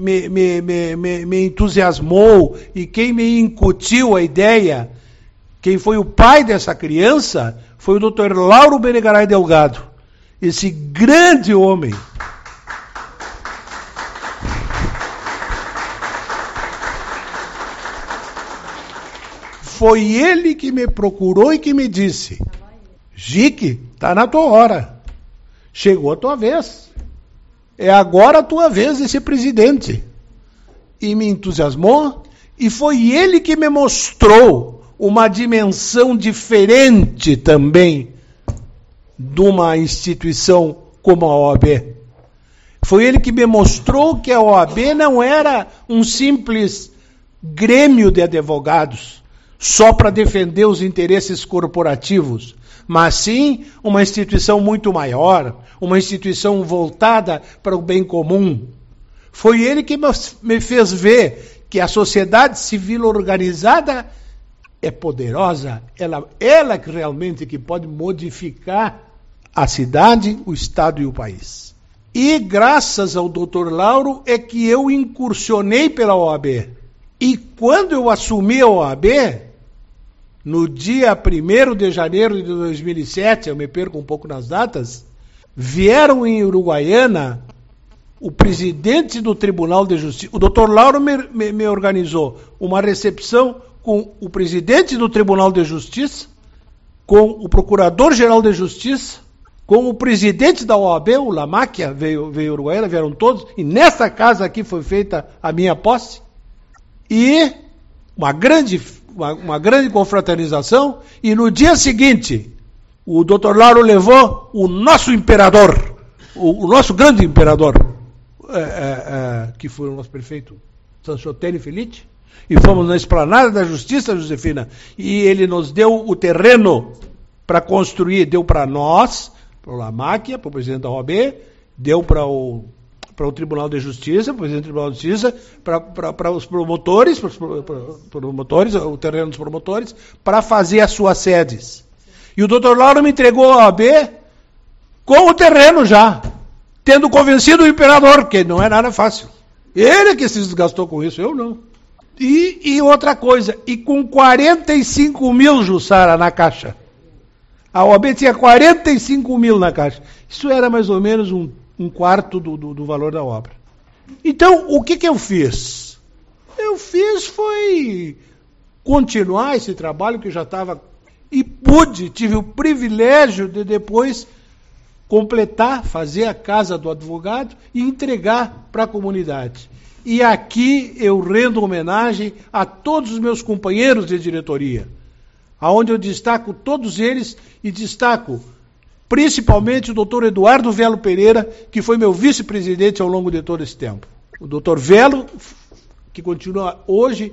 me entusiasmou e quem me incutiu a ideia, quem foi o pai dessa criança, foi o Dr. Lauro Benegaray Delgado. Esse grande homem. Foi ele que me procurou e que me disse: Jique, está na tua hora. Chegou a tua vez. É agora a tua vez de ser presidente. E me entusiasmou, e foi ele que me mostrou uma dimensão diferente também de uma instituição como a OAB. Foi ele que me mostrou que a OAB não era um simples grêmio de advogados, só para defender os interesses corporativos, mas sim uma instituição muito maior, uma instituição voltada para o bem comum. Foi ele que me fez ver que a sociedade civil organizada é poderosa, ela que realmente que pode modificar a cidade, o Estado e o país. E graças ao Dr. Lauro é que eu incursionei pela OAB. E quando eu assumi a OAB, no dia 1º de janeiro de 2007, eu me perco um pouco nas datas, vieram em Uruguaiana o presidente do Tribunal de Justiça. O Dr. Lauro me organizou uma recepção com o presidente do Tribunal de Justiça, com o Procurador-Geral de Justiça, com o presidente da OAB, o Lamáquia, veio a Uruguaiana, vieram todos, e nessa casa aqui foi feita a minha posse, e uma grande confraternização, e no dia seguinte, o Dr. Lauro levou o nosso imperador, o nosso grande imperador, que foi o nosso prefeito, Sanchotelli Felice, e fomos na Esplanada da Justiça, Josefina, e ele nos deu o terreno para construir, deu para nós, para o Lamáquia, para o presidente da OAB, deu para o Tribunal de Justiça, para o presidente do Tribunal de Justiça, para os promotores, o terreno dos promotores, para fazer as suas sedes. E o Dr. Lauro me entregou a OAB com o terreno já. tendo convencido o imperador, que não é nada fácil. Ele que se desgastou com isso, eu não. E outra coisa, e com 45 mil, Jussara, na caixa. A OAB tinha 45 mil na caixa. Isso era mais ou menos um quarto do valor da obra. Então, o que eu fiz? Eu fiz foi continuar esse trabalho que já estava... E tive o privilégio de depois completar, fazer a casa do advogado e entregar para a comunidade. E aqui eu rendo homenagem a todos os meus companheiros de diretoria, aonde eu destaco todos eles e destaco principalmente o doutor Eduardo Velo Pereira, que foi meu vice-presidente ao longo de todo esse tempo. O doutor Velo, que continua hoje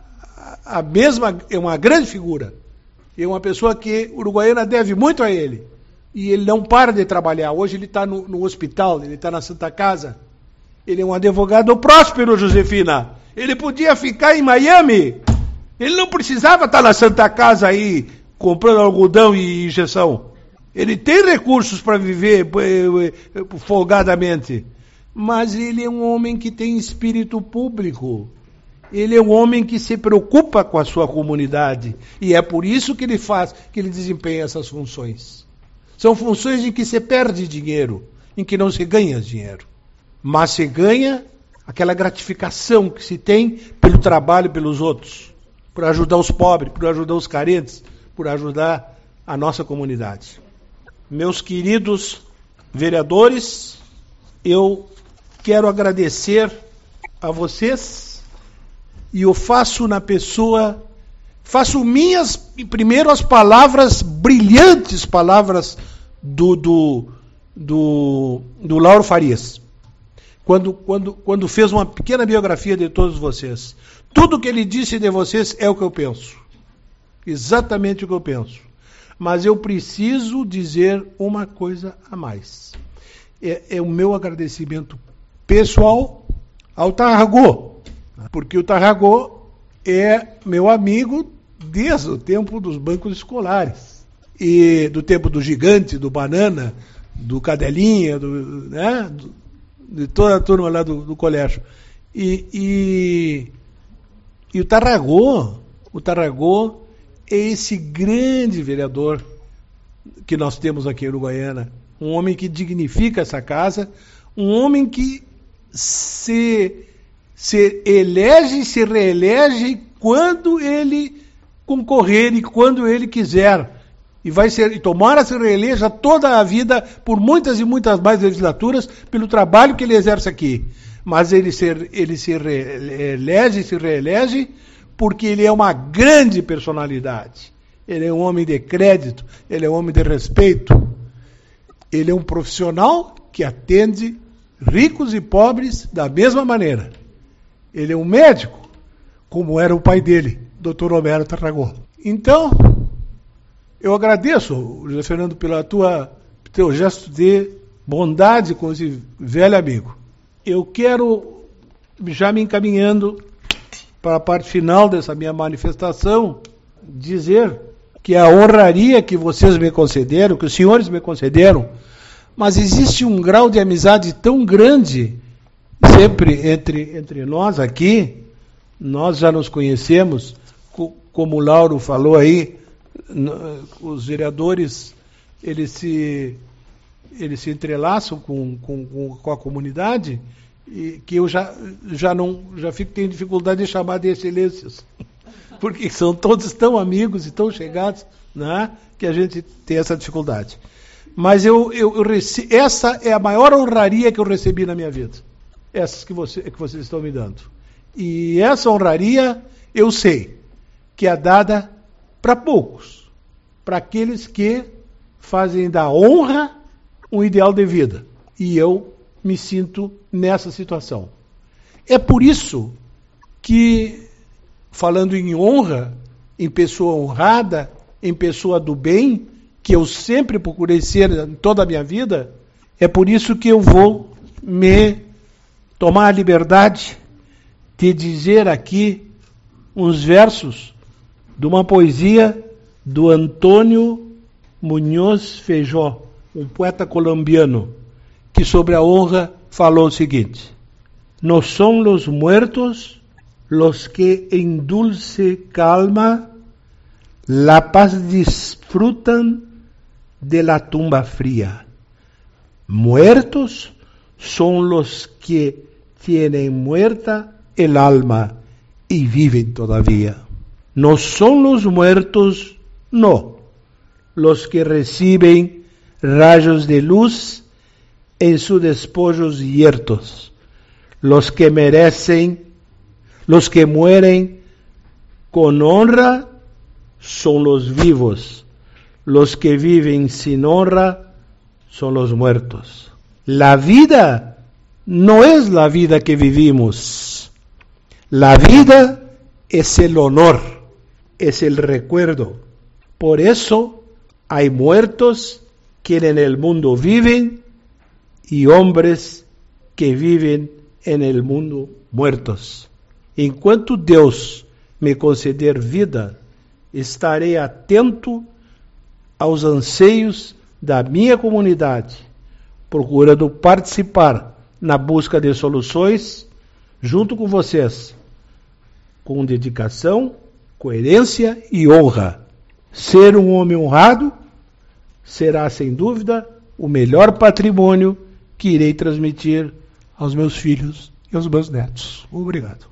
é uma grande figura, é uma pessoa que Uruguaiana deve muito a ele, e ele não para de trabalhar. Hoje ele está no hospital, ele está na Santa Casa. Ele é um advogado próspero, Josefina. Ele podia ficar em Miami. Ele não precisava estar na Santa Casa aí, comprando algodão e injeção. Ele tem recursos para viver folgadamente. Mas ele é um homem que tem espírito público. Ele é um homem que se preocupa com a sua comunidade. E é por isso que ele desempenha essas funções. São funções em que se perde dinheiro, em que não se ganha dinheiro. Mas se ganha aquela gratificação que se tem pelo trabalho pelos outros, por ajudar os pobres, por ajudar os carentes, por ajudar a nossa comunidade. Meus queridos vereadores, eu quero agradecer a vocês e eu faço minhas primeiro as palavras, brilhantes palavras do Lauro Farias. Quando fez uma pequena biografia de todos vocês. Tudo que ele disse de vocês é o que eu penso. Exatamente o que eu penso. Mas eu preciso dizer uma coisa a mais. É o meu agradecimento pessoal ao Tarragó. Porque o Tarragó é meu amigo desde o tempo dos bancos escolares. E do tempo do Gigante, do Banana, do Cadelinha, de toda a turma lá do colégio. E o Tarragó é esse grande vereador que nós temos aqui em Uruguaiana. Um homem que dignifica essa casa, um homem que se elege e se reelege quando ele concorrer e quando ele quiser. E tomara se reeleja toda a vida, por muitas e muitas mais legislaturas, pelo trabalho que ele exerce aqui. Mas ele se reelege e se reelege porque ele é uma grande personalidade. Ele é um homem de crédito, ele é um homem de respeito. Ele é um profissional que atende ricos e pobres da mesma maneira. Ele é um médico, como era o pai dele, Dr. Homero Tarragó. Então, eu agradeço, José Fernando, pelo teu gesto de bondade com esse velho amigo. Eu quero, já me encaminhando para a parte final dessa minha manifestação, dizer que a honraria que vocês me concederam, que os senhores me concederam, mas existe um grau de amizade tão grande sempre entre nós aqui. Nós já nos conhecemos, como o Lauro falou aí, os vereadores eles se entrelaçam com a comunidade, e que eu já tenho dificuldade de chamar de excelências, porque são todos tão amigos e tão chegados, né, que a gente tem essa dificuldade. Mas essa é a maior honraria que eu recebi na minha vida, essas que vocês estão me dando. E essa honraria eu sei que é dada para poucos, para aqueles que fazem da honra um ideal de vida. E eu me sinto nessa situação. É por isso que, falando em honra, em pessoa honrada, em pessoa do bem, que eu sempre procurei ser em toda a minha vida, é por isso que eu vou me tomar a liberdade de dizer aqui uns versos de uma poesia do Antônio Munhoz Feijó, um poeta colombiano, que sobre a honra falou o seguinte: no son los muertos los que en dulce calma la paz disfrutan de la tumba fría. Muertos son los que tienen muerta el alma y viven todavía. No son los muertos, no, los que reciben rayos de luz en sus despojos yertos, los que mueren con honra son los vivos, los que viven sin honra son los muertos. La vida no es la vida que vivimos. La vida es el honor, es el recuerdo. Por eso hay muertos que en el mundo viven y hombres que viven en el mundo muertos. Enquanto Deus me conceder vida, estarei atento aos anseios da minha comunidade, procurando participar na busca de soluções junto com vocês, com dedicação, coerência e honra. Ser um homem honrado será, sem dúvida, o melhor patrimônio que irei transmitir aos meus filhos e aos meus netos. Obrigado.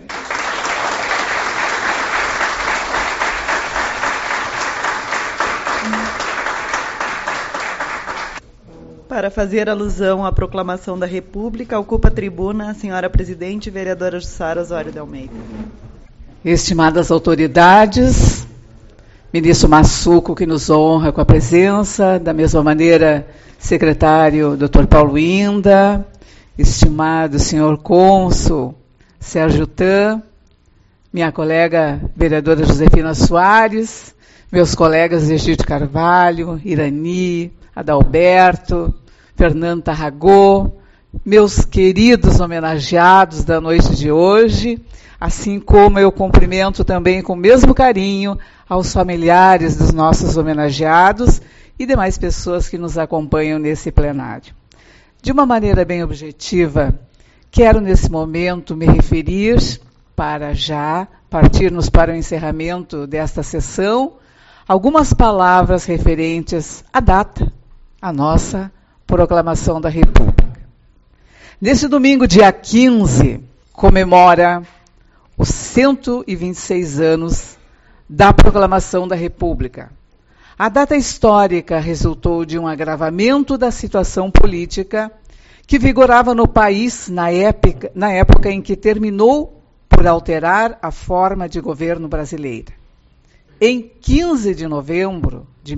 Para fazer alusão à proclamação da República, ocupa a tribuna a senhora presidente, vereadora Jussara Osório de Almeida. Estimadas autoridades, ministro Massuco, que nos honra com a presença, da mesma maneira, secretário Dr. Paulo Inda, estimado senhor cônsul Sérgio Tan, minha colega vereadora Josefina Soares, meus colegas Egídio Carvalho, Irani, Adalberto, Fernando Tarragó, meus queridos homenageados da noite de hoje, assim como eu cumprimento também com o mesmo carinho aos familiares dos nossos homenageados e demais pessoas que nos acompanham nesse plenário. De uma maneira bem objetiva, quero nesse momento me referir, para já partirmos para o encerramento desta sessão, algumas palavras referentes à data, a nossa proclamação da República. Nesse domingo, dia 15, comemora os 126 anos da proclamação da República. A data histórica resultou de um agravamento da situação política que vigorava no país na época em que terminou por alterar a forma de governo brasileira. Em 15 de novembro de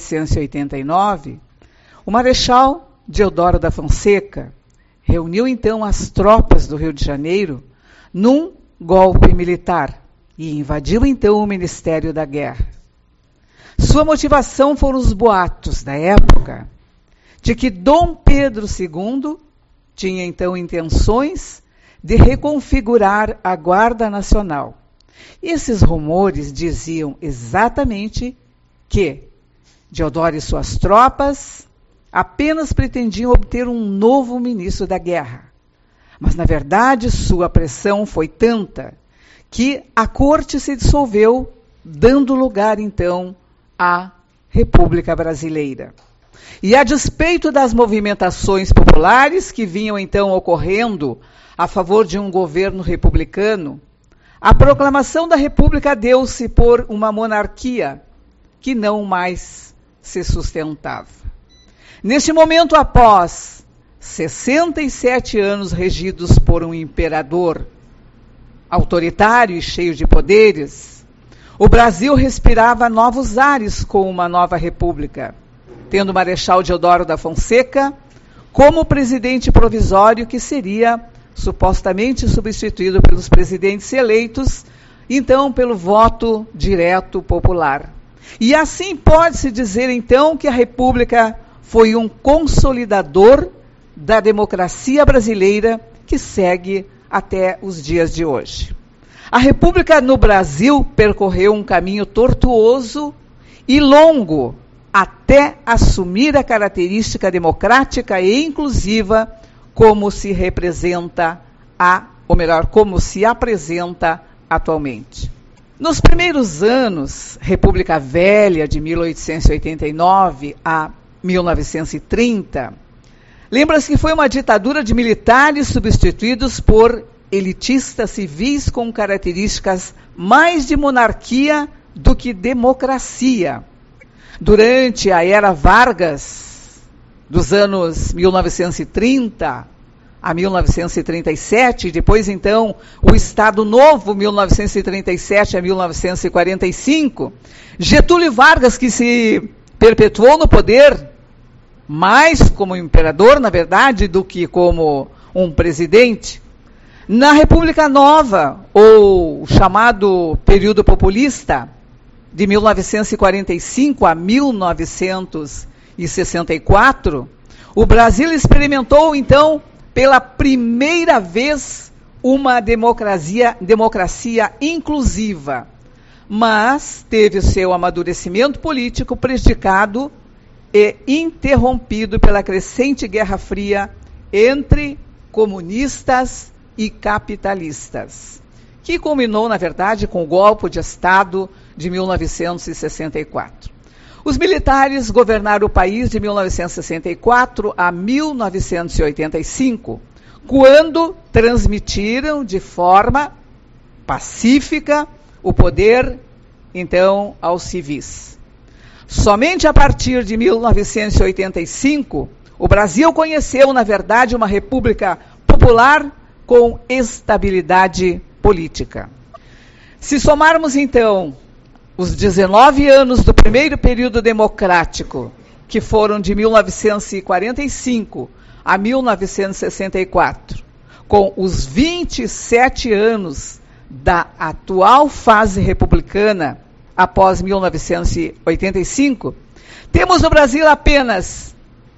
1889, o Marechal Deodoro da Fonseca reuniu então as tropas do Rio de Janeiro num golpe militar e invadiu então o Ministério da Guerra. Sua motivação foram os boatos da época de que Dom Pedro II tinha então intenções de reconfigurar a Guarda Nacional. E esses rumores diziam exatamente que Deodoro e suas tropas apenas pretendiam obter um novo ministro da guerra. Mas, na verdade, sua pressão foi tanta que a corte se dissolveu, dando lugar, então, à República Brasileira. E a despeito das movimentações populares que vinham, então, ocorrendo a favor de um governo republicano, a proclamação da República deu-se por uma monarquia que não mais se sustentava. Neste momento, após 67 anos regidos por um imperador autoritário e cheio de poderes, o Brasil respirava novos ares com uma nova república, tendo o Marechal Deodoro da Fonseca como presidente provisório que seria supostamente substituído pelos presidentes eleitos, então pelo voto direto popular. E assim pode-se dizer, então, que a República foi um consolidador da democracia brasileira que segue até os dias de hoje. A República no Brasil percorreu um caminho tortuoso e longo até assumir a característica democrática e inclusiva como se representa como se apresenta atualmente. Nos primeiros anos, República Velha, de 1889 a 1930, lembra-se que foi uma ditadura de militares substituídos por elitistas civis com características mais de monarquia do que democracia. Durante a era Vargas, dos anos 1930 a 1937, depois então o Estado Novo, 1937 a 1945, Getúlio Vargas, que se perpetuou no poder, mais como imperador, na verdade, do que como um presidente. Na República Nova, ou chamado período populista, de 1945 a 1964, o Brasil experimentou, então, pela primeira vez, uma democracia inclusiva, mas teve o seu amadurecimento político prejudicado e interrompido pela crescente Guerra Fria entre comunistas e capitalistas, que culminou, na verdade, com o golpe de Estado de 1964. Os militares governaram o país de 1964 a 1985, quando transmitiram de forma pacífica o poder, então, aos civis. Somente a partir de 1985, o Brasil conheceu, na verdade, uma república popular com estabilidade política. Se somarmos, então, os 19 anos do primeiro período democrático, que foram de 1945 a 1964, com os 27 anos da atual fase republicana, após 1985, temos no Brasil apenas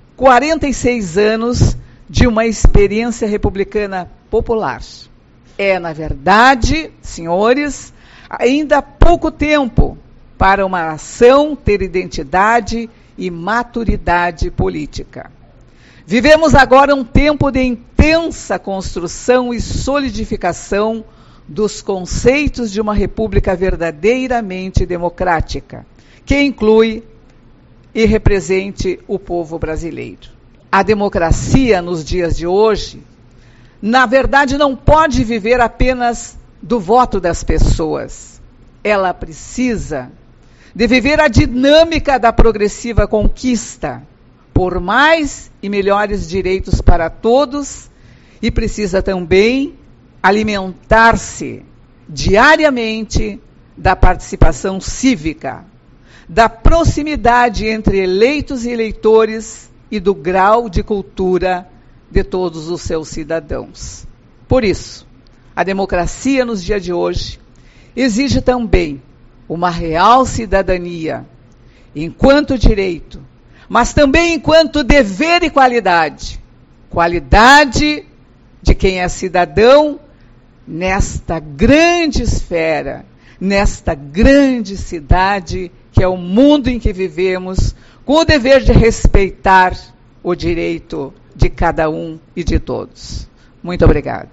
46 anos de uma experiência republicana popular. É, na verdade, senhores, ainda pouco tempo para uma nação ter identidade e maturidade política. Vivemos agora um tempo de intensa construção e solidificação dos conceitos de uma república verdadeiramente democrática, que inclui e represente o povo brasileiro. A democracia, nos dias de hoje, na verdade, não pode viver apenas do voto das pessoas. Ela precisa de viver a dinâmica da progressiva conquista por mais e melhores direitos para todos e precisa também alimentar-se diariamente da participação cívica, da proximidade entre eleitos e eleitores e do grau de cultura de todos os seus cidadãos. Por isso, a democracia nos dias de hoje exige também uma real cidadania, enquanto direito, mas também enquanto dever e qualidade. Qualidade de quem é cidadão nesta grande esfera, nesta grande cidade que é o mundo em que vivemos, com o dever de respeitar o direito de cada um e de todos. Muito obrigada.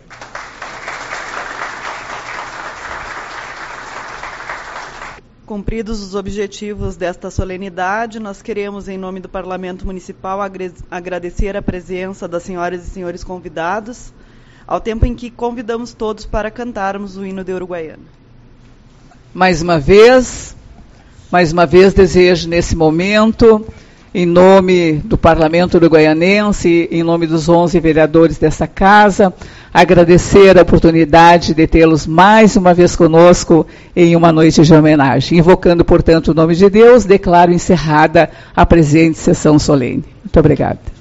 Cumpridos os objetivos desta solenidade, nós queremos, em nome do Parlamento Municipal, agradecer a presença das senhoras e senhores convidados, ao tempo em que convidamos todos para cantarmos o hino de Uruguaiana. Mais uma vez desejo nesse momento, em nome do Parlamento uruguaianense, em nome dos 11 vereadores desta casa, agradecer a oportunidade de tê-los mais uma vez conosco em uma noite de homenagem. Invocando, portanto, o nome de Deus, declaro encerrada a presente sessão solene. Muito obrigada.